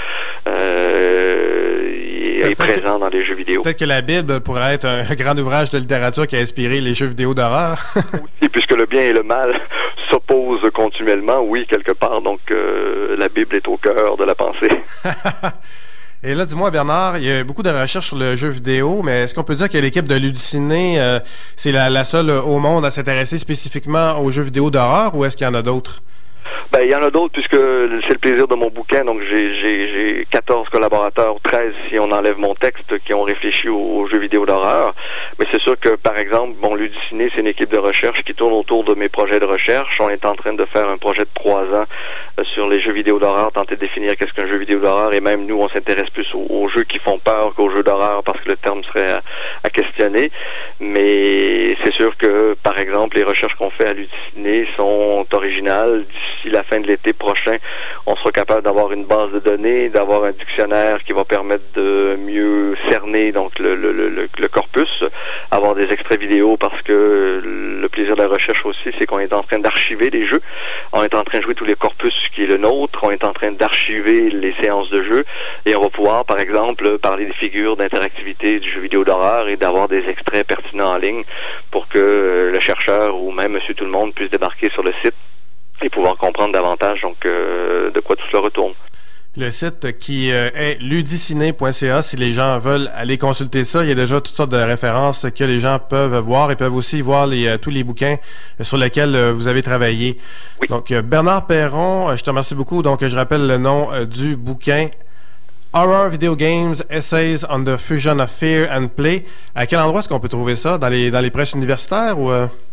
est présent dans les jeux vidéo. Peut-être que la Bible pourrait être un grand ouvrage de littérature qui a inspiré les jeux vidéo d'horreur. Oui, puisque le bien et le mal s'opposent continuellement, oui, quelque part, donc la Bible est au cœur de la pensée. Et là, dis-moi, Bernard, il y a beaucoup de recherches sur le jeu vidéo, mais est-ce qu'on peut dire que l'équipe de Ludiciné, c'est la seule au monde à s'intéresser spécifiquement aux jeux vidéo d'horreur, ou est-ce qu'il y en a d'autres? Ben, il y en a d'autres, puisque c'est le plaisir de mon bouquin. Donc, j'ai 14 collaborateurs, 13 si on enlève mon texte, qui ont réfléchi aux jeux vidéo d'horreur. Mais c'est sûr que, par exemple, Ludiciné, c'est une équipe de recherche qui tourne autour de mes projets de recherche. On est en train de faire un projet de 3 ans sur les jeux vidéo d'horreur, tenter de définir qu'est-ce qu'un jeu vidéo d'horreur. Et même nous, on s'intéresse plus aux jeux qui font peur qu'aux jeux d'horreur, parce que le terme serait à questionner. Mais c'est sûr que, par exemple, les recherches qu'on fait à Ludiciné sont originales. D'ici la fin de l'été prochain, on sera capable d'avoir une base de données, d'avoir un dictionnaire qui va permettre de mieux cerner donc le corpus, avoir des extraits vidéo, parce que le plaisir de la recherche aussi, c'est qu'on est en train d'archiver les jeux, on est en train de jouer tous les corpus qui est le nôtre, on est en train d'archiver les séances de jeu, et on va pouvoir, par exemple, parler des figures d'interactivité du jeu vidéo d'horreur et d'avoir des extraits pertinents en ligne pour que le chercheur ou même Monsieur Tout-le-Monde puisse débarquer sur le site et pouvoir comprendre davantage donc de quoi tout cela retourne. Le site qui est ludiciné.ca, si les gens veulent aller consulter ça, il y a déjà toutes sortes de références que les gens peuvent voir, et peuvent aussi voir tous les bouquins sur lesquels vous avez travaillé. Oui. Donc, Bernard Perron, je te remercie beaucoup. Donc, je rappelle le nom du bouquin. Horror Video Games, Essays on the Fusion of Fear and Play. À quel endroit est-ce qu'on peut trouver ça? Dans les presses universitaires ou...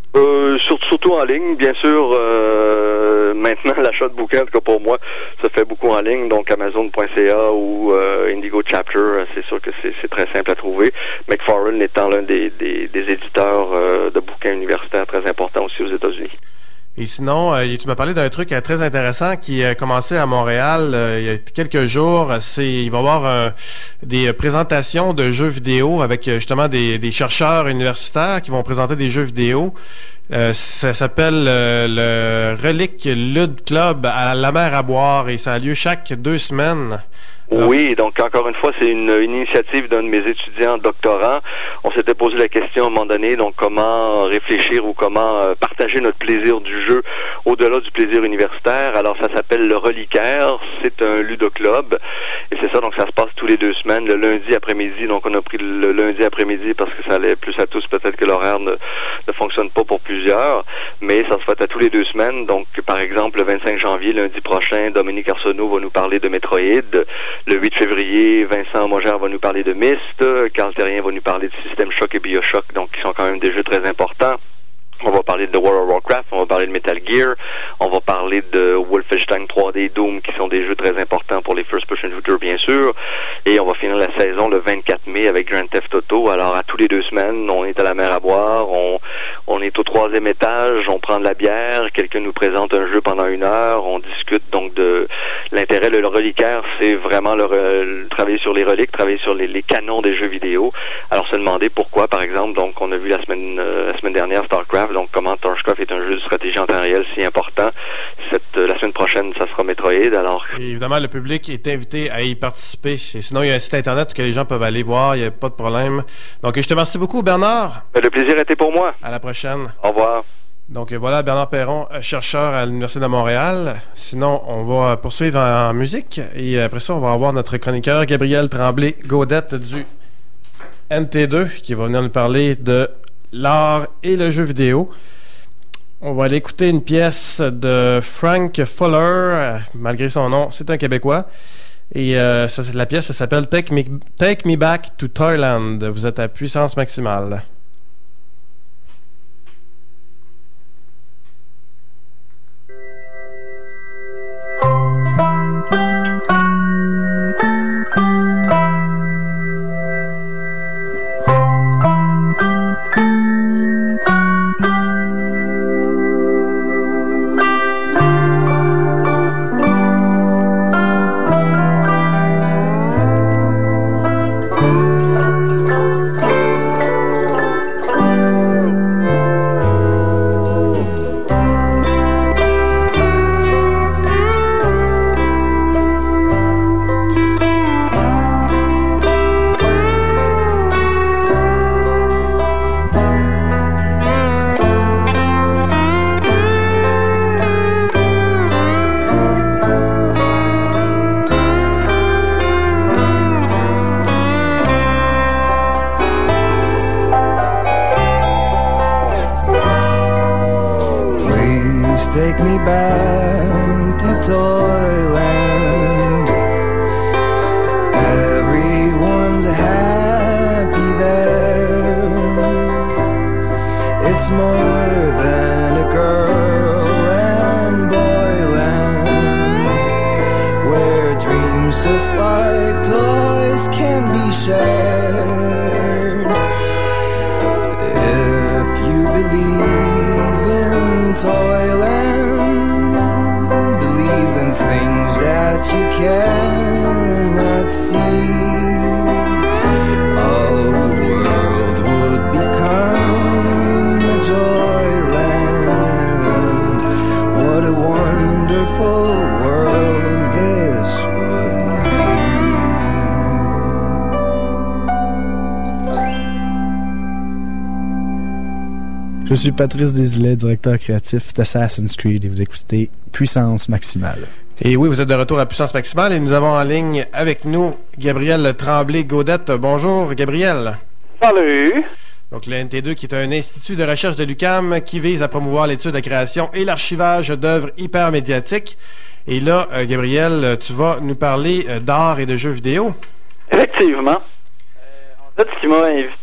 Surtout en ligne, bien sûr. Maintenant, l'achat de bouquins, en tout cas pour moi, se fait beaucoup en ligne. Donc, Amazon.ca ou Indigo Chapter, c'est sûr que c'est très simple à trouver. McFarlane étant l'un des éditeurs de bouquins universitaires très importants aussi aux États-Unis. Et sinon, tu m'as parlé d'un truc très intéressant qui a commencé à Montréal il y a quelques jours. Il va y avoir des présentations de jeux vidéo avec justement des chercheurs universitaires qui vont présenter des jeux vidéo. Ça s'appelle le Relic Lud Club à la mer à boire et ça a lieu chaque 2 semaines. Alors... Oui, donc encore une fois, c'est une initiative d'un de mes étudiants doctorants. On s'était posé la question à un moment donné, donc comment réfléchir ou comment partager notre plaisir du jeu au-delà du plaisir universitaire. Alors ça s'appelle le Reliquaire, c'est un ludoclub et c'est ça, donc ça se passe tous les 2 semaines, le lundi après-midi. Donc on a pris le lundi après-midi parce que ça allait plus à tous, peut-être que l'horaire ne fonctionne pas pour plusieurs, mais ça se fait à tous les 2 semaines. Donc par exemple, le 25 janvier, lundi prochain, Dominique Arsenault va nous parler de Metroid. Le 8 février, Vincent Mogère va nous parler de Myst, Carl Terrien va nous parler de System Shock et BioShock, donc qui sont quand même des jeux très importants. On va parler de World of Warcraft, on va parler de Metal Gear, on va parler de Wolfenstein 3D, Doom, qui sont des jeux très importants pour les first-person shooters, bien sûr. Et on va finir la saison le 24 mai avec Grand Theft Auto. Alors, à tous les 2 semaines, on est à la mer à boire, on est au 3e étage, on prend de la bière, quelqu'un nous présente un jeu pendant 1 heure, on discute donc de l'intérêt. Le reliquaire, c'est vraiment travailler sur les reliques, travailler sur les canons des jeux vidéo. Alors, se demander pourquoi, par exemple, donc on a vu la semaine dernière StarCraft, donc comment StarCraft est un jeu de stratégie en temps réel si important. La semaine prochaine, ça sera Metroid. Alors... Et évidemment, le public est invité à y participer. Et sinon, il y a un site internet que les gens peuvent aller voir, il n'y a pas de problème. Donc, je te remercie beaucoup, Bernard. Le plaisir était pour moi. À la prochaine. Au revoir. Donc voilà, Bernard Perron, chercheur à l'Université de Montréal. Sinon, on va poursuivre en musique. Et après ça, on va avoir notre chroniqueur, Gabriel Tremblay-Gaudette du NT2, qui va venir nous parler de l'art et le jeu vidéo. On va aller écouter une pièce de Frank Fuller, malgré son nom, c'est un Québécois. Et la pièce, ça s'appelle Take Me Back to Toyland. Vous êtes à puissance maximale. Take me back to Toyland. Everyone's happy there. It's more than a girl and boyland, where dreams just like toys can be shared. If you believe in Toyland, believe in things that you cannot see, all the world would become a joyland. What a wonderful world this would be. Je suis Patrice Desilets, directeur créatif d'Assassin's Creed et vous écoutez Puissance Maximale. Et oui, vous êtes de retour à Puissance Maximale et nous avons en ligne avec nous Gabriel Tremblay-Gaudette. Bonjour Gabriel. Salut. Donc le NT2 qui est un institut de recherche de l'UQAM qui vise à promouvoir l'étude, la création et l'archivage d'œuvres hypermédiatiques. Et là, Gabriel, tu vas nous parler d'art et de jeux vidéo. Effectivement. En fait, ce qui m'a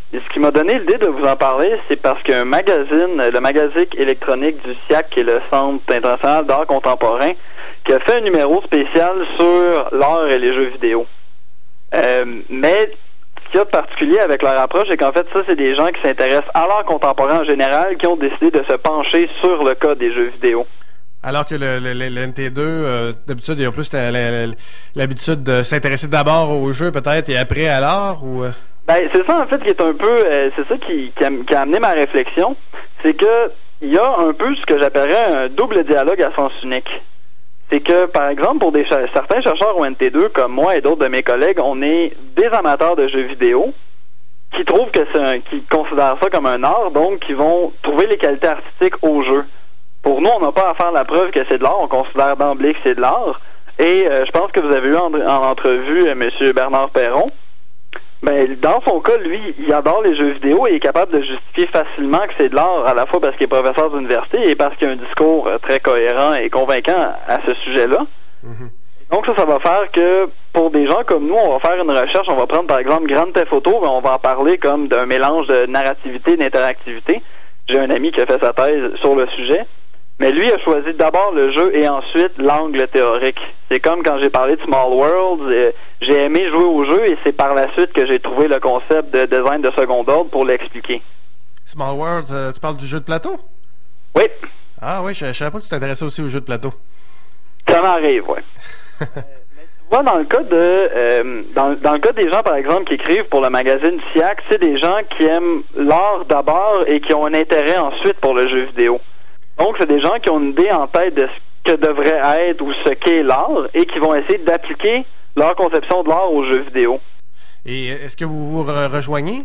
Et ce qui m'a donné l'idée de vous en parler, c'est parce qu'un magazine, le magazine électronique du SIAC, qui est le Centre international d'art contemporain, qui a fait un numéro spécial sur l'art et les jeux vidéo. Mais ce qu'il y a de particulier avec leur approche, c'est qu'en fait, ça, c'est des gens qui s'intéressent à l'art contemporain en général, qui ont décidé de se pencher sur le cas des jeux vidéo. Alors que le NT2, d'habitude, ils ont plus l'habitude de s'intéresser d'abord aux jeux, peut-être, et après à l'art, ou... Ben, c'est ça, en fait, qui est un peu... c'est ça qui a amené ma réflexion. C'est que il y a un peu ce que j'appellerais un double dialogue à sens unique. C'est que, par exemple, pour certains chercheurs au NT2, comme moi et d'autres de mes collègues, on est des amateurs de jeux vidéo qui trouvent que qui considèrent ça comme un art, donc qui vont trouver les qualités artistiques au jeu. Pour nous, on n'a pas à faire la preuve que c'est de l'art, on considère d'emblée que c'est de l'art. Et je pense que vous avez eu en entrevue M. Bernard Perron. Ben, dans son cas, lui, il adore les jeux vidéo et est capable de justifier facilement que c'est de l'art, à la fois parce qu'il est professeur d'université et parce qu'il a un discours très cohérent et convaincant à ce sujet-là. Mm-hmm. Donc ça va faire que, pour des gens comme nous, on va faire une recherche, on va prendre par exemple Grand Theft Auto, mais on va en parler comme d'un mélange de narrativité et d'interactivité. J'ai un ami qui a fait sa thèse sur le sujet. Mais lui a choisi d'abord le jeu et ensuite l'angle théorique. C'est comme quand j'ai parlé de Small Worlds, j'ai aimé jouer au jeu et c'est par la suite que j'ai trouvé le concept de design de second ordre pour l'expliquer. Small Worlds, tu parles du jeu de plateau? Oui. Ah oui, je savais pas que tu t'intéressais aussi au jeu de plateau. Ça m'arrive, oui. Mais tu vois, dans le cas dans le cas des gens, par exemple, qui écrivent pour le magazine SIAC, c'est des gens qui aiment l'art d'abord et qui ont un intérêt ensuite pour le jeu vidéo. Donc, c'est des gens qui ont une idée en tête de ce que devrait être ou ce qu'est l'art et qui vont essayer d'appliquer leur conception de l'art aux jeux vidéo. Et est-ce que vous vous rejoignez?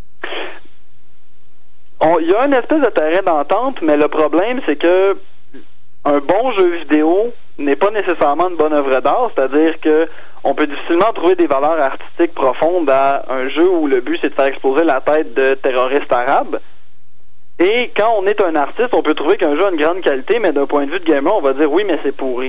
Il y a une espèce de terrain d'entente, mais le problème, c'est que un bon jeu vidéo n'est pas nécessairement une bonne œuvre d'art, c'est-à-dire que on peut difficilement trouver des valeurs artistiques profondes à un jeu où le but, c'est de faire exploser la tête de terroristes arabes. Et quand on est un artiste, on peut trouver qu'un jeu a une grande qualité, mais d'un point de vue de gamer, on va dire oui, mais c'est pourri.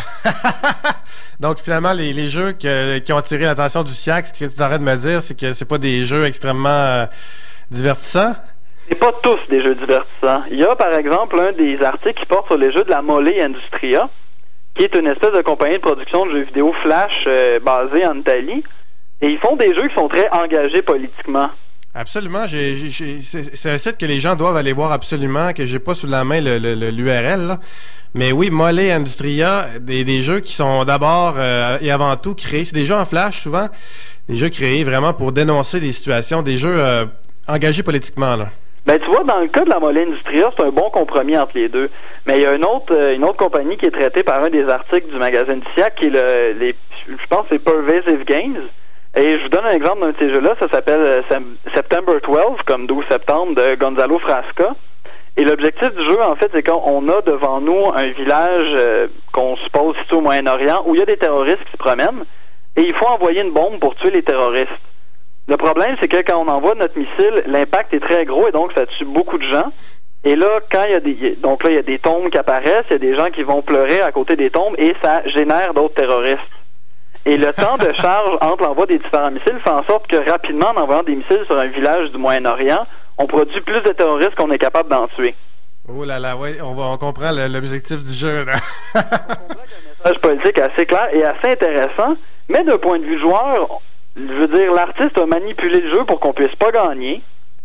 Donc finalement, les jeux qui ont attiré l'attention du SIAC, ce que tu arrêtes de me dire, c'est que c'est pas des jeux extrêmement divertissants? C'est pas tous des jeux divertissants. Il y a par exemple un des articles qui porte sur les jeux de la Mole Industria, qui est une espèce de compagnie de production de jeux vidéo flash basée en Italie. Et ils font des jeux qui sont très engagés politiquement. Absolument. C'est un site que les gens doivent aller voir absolument, que j'ai pas sous la main l'URL, là. Mais oui, Mole Industria, des jeux qui sont d'abord et avant tout créés. C'est des jeux en flash, souvent. Des jeux créés vraiment pour dénoncer des situations, des jeux engagés politiquement, là. Ben, tu vois, dans le cas de la Mole Industria, c'est un bon compromis entre les deux. Mais il y a une autre compagnie qui est traitée par un des articles du magazine SIAC, qui est je pense que c'est Pervasive Games. Et je vous donne un exemple d'un de ces jeux-là, ça s'appelle September 12, comme 12 septembre, de Gonzalo Frasca. Et l'objectif du jeu, en fait, c'est qu'on a devant nous un village qu'on suppose situé au Moyen-Orient, où il y a des terroristes qui se promènent, et il faut envoyer une bombe pour tuer les terroristes. Le problème, c'est que quand on envoie notre missile, l'impact est très gros, et donc ça tue beaucoup de gens. Et là, quand il y a des tombes qui apparaissent, il y a des gens qui vont pleurer à côté des tombes, et ça génère d'autres terroristes. Et le temps de charge entre l'envoi des différents missiles fait en sorte que rapidement, en envoyant des missiles sur un village du Moyen-Orient, on produit plus de terroristes qu'on est capable d'en tuer. Oh là là, oui, on comprend l'objectif du jeu, là. On comprend qu'un message politique assez clair et assez intéressant, mais d'un point de vue joueur, je veux dire, l'artiste a manipulé le jeu pour qu'on puisse pas gagner.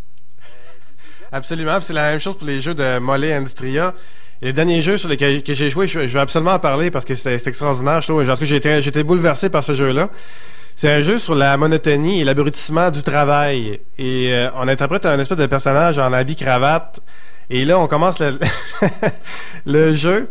Absolument, c'est la même chose pour les jeux de Mole Industria. Et les derniers jeux sur lesquels j'ai joué, je vais absolument en parler parce que c'est extraordinaire, je trouve. J'étais bouleversé par ce jeu-là. C'est un jeu sur la monotonie et l'abrutissement du travail. Et on interprète un espèce de personnage en habit cravate. Et là, on commence le jeu.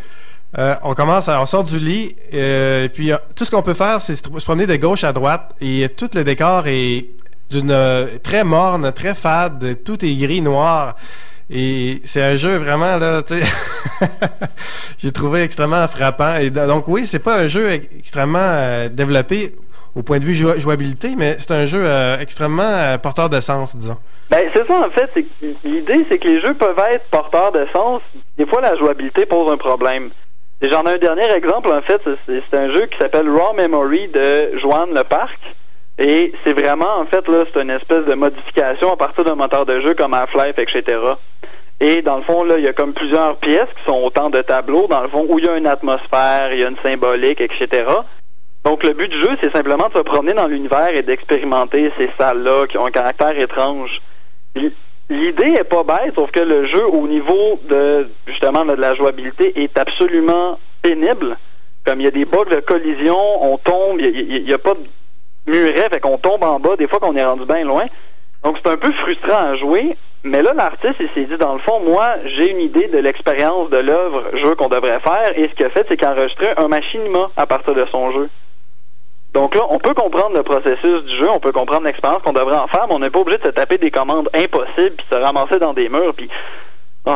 On sort du lit. Et puis, tout ce qu'on peut faire, c'est se promener de gauche à droite. Et tout le décor est très morne, très fade. Tout est gris, noir. Et c'est un jeu vraiment, là, tu sais, j'ai trouvé extrêmement frappant. Et donc, oui, c'est pas un jeu extrêmement développé au point de vue jouabilité, mais c'est un jeu extrêmement porteur de sens, disons. Ben, c'est ça, en fait. L'idée, c'est que les jeux peuvent être porteurs de sens. Des fois, la jouabilité pose un problème. Et j'en ai un dernier exemple, en fait. C'est un jeu qui s'appelle Raw Memory de Joanne Leparc. Et c'est vraiment, en fait, là, c'est une espèce de modification à partir d'un moteur de jeu comme Half-Life, etc. Et dans le fond, là, il y a comme plusieurs pièces qui sont autant de tableaux, dans le fond, où il y a une atmosphère, il y a une symbolique, etc. Donc, le but du jeu, c'est simplement de se promener dans l'univers et d'expérimenter ces salles-là qui ont un caractère étrange. L'idée est pas bête, sauf que le jeu, au niveau de, justement, de la jouabilité, est absolument pénible. Comme il y a des bugs de collision, on tombe, il y a pas de muret, fait qu'on tombe en bas, des fois qu'on est rendu bien loin. Donc, c'est un peu frustrant à jouer. Mais là, l'artiste, il s'est dit, dans le fond, moi, j'ai une idée de l'expérience de l'œuvre jeu qu'on devrait faire, et ce qu'il a fait, c'est qu'il a enregistré un machinima à partir de son jeu. Donc là, on peut comprendre le processus du jeu, on peut comprendre l'expérience qu'on devrait en faire, mais on n'est pas obligé de se taper des commandes impossibles, puis se ramasser dans des murs, puis... Oh.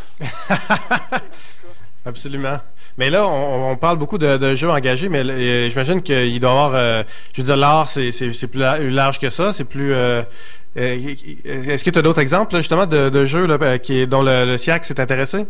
Absolument. Mais là, on parle beaucoup de jeux engagés, mais j'imagine qu'il doit y avoir... je veux dire, l'art, c'est plus large que ça, c'est plus... est-ce que tu as d'autres exemples, là, justement, de jeux là, dont le SIAC s'est intéressé?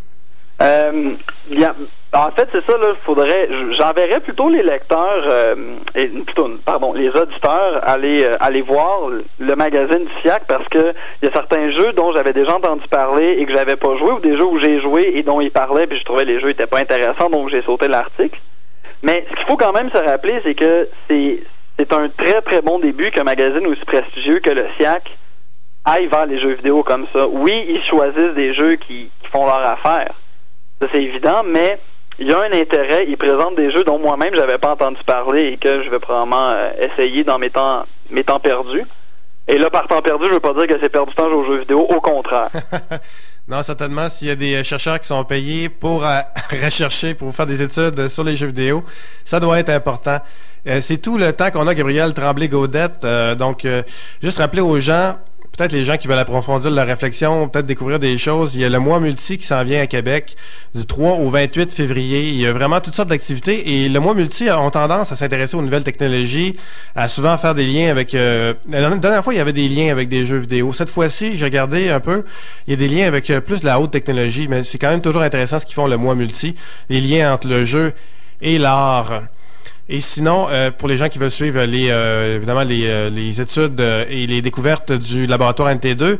En fait, c'est ça, là, j'enverrais plutôt les lecteurs, les auditeurs aller voir le magazine du SIAC, parce que il y a certains jeux dont j'avais déjà entendu parler et que j'avais pas joué, ou des jeux où j'ai joué et dont ils parlaient, puis je trouvais les jeux étaient pas intéressants, donc j'ai sauté l'article. Mais ce qu'il faut quand même se rappeler, c'est que c'est un très très bon début qu'un magazine aussi prestigieux que le SIAC aille vers les jeux vidéo comme ça. Oui, ils choisissent des jeux qui font leur affaire. Ça, c'est évident, mais il y a un intérêt. Ils présentent des jeux dont moi-même j'avais pas entendu parler et que je vais probablement essayer dans mes temps perdus. Et là, par temps perdu, je veux pas dire que c'est perdu de temps aux jeux vidéo, au contraire. Non, certainement, s'il y a des chercheurs qui sont payés pour rechercher, pour faire des études sur les jeux vidéo, ça doit être important. C'est tout le temps qu'on a, Gabriel Tremblay-Gaudette. Donc, juste rappeler aux gens, peut-être les gens qui veulent approfondir leur réflexion, peut-être découvrir des choses. Il y a le mois multi qui s'en vient à Québec du 3 au 28 février. Il y a vraiment toutes sortes d'activités. Et le mois multi a tendance à s'intéresser aux nouvelles technologies, à souvent faire des liens avec... la dernière fois, il y avait des liens avec des jeux vidéo. Cette fois-ci, j'ai regardé un peu, il y a des liens avec plus de la haute technologie, mais c'est quand même toujours intéressant ce qu'ils font le mois multi. Les liens entre le jeu et l'art. Et sinon, pour les gens qui veulent suivre évidemment les études et les découvertes du laboratoire NT2,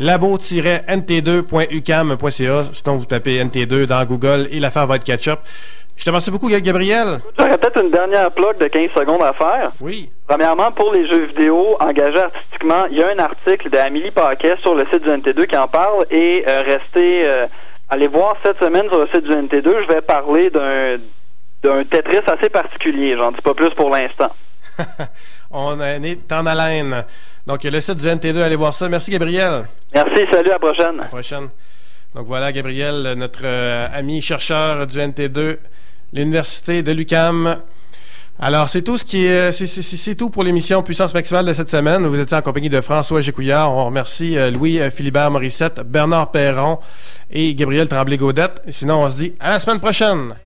labo-nt2.ucam.ca, sinon vous tapez NT2 dans Google et l'affaire va être catch-up. Je te remercie beaucoup, Gabriel. J'aurais peut-être une dernière plug de 15 secondes à faire. Oui. Premièrement, pour les jeux vidéo engagés artistiquement, il y a un article d'Amélie Paquet sur le site du NT2 qui en parle, et allez voir cette semaine sur le site du NT2, je vais parler d'un Tetris assez particulier, j'en dis pas plus pour l'instant. On est en haleine. Donc, le site du NT2, allez voir ça. Merci, Gabriel. Merci, salut, à la prochaine. À la prochaine. Donc, voilà, Gabriel, notre ami chercheur du NT2, l'Université de l'UQAM. Alors, c'est tout c'est tout pour l'émission Puissance Maximale de cette semaine. Vous étiez en compagnie de François Gécouillard. On remercie Louis-Philibert Morissette, Bernard Perron et Gabriel Tremblay-Gaudette. Sinon, on se dit à la semaine prochaine.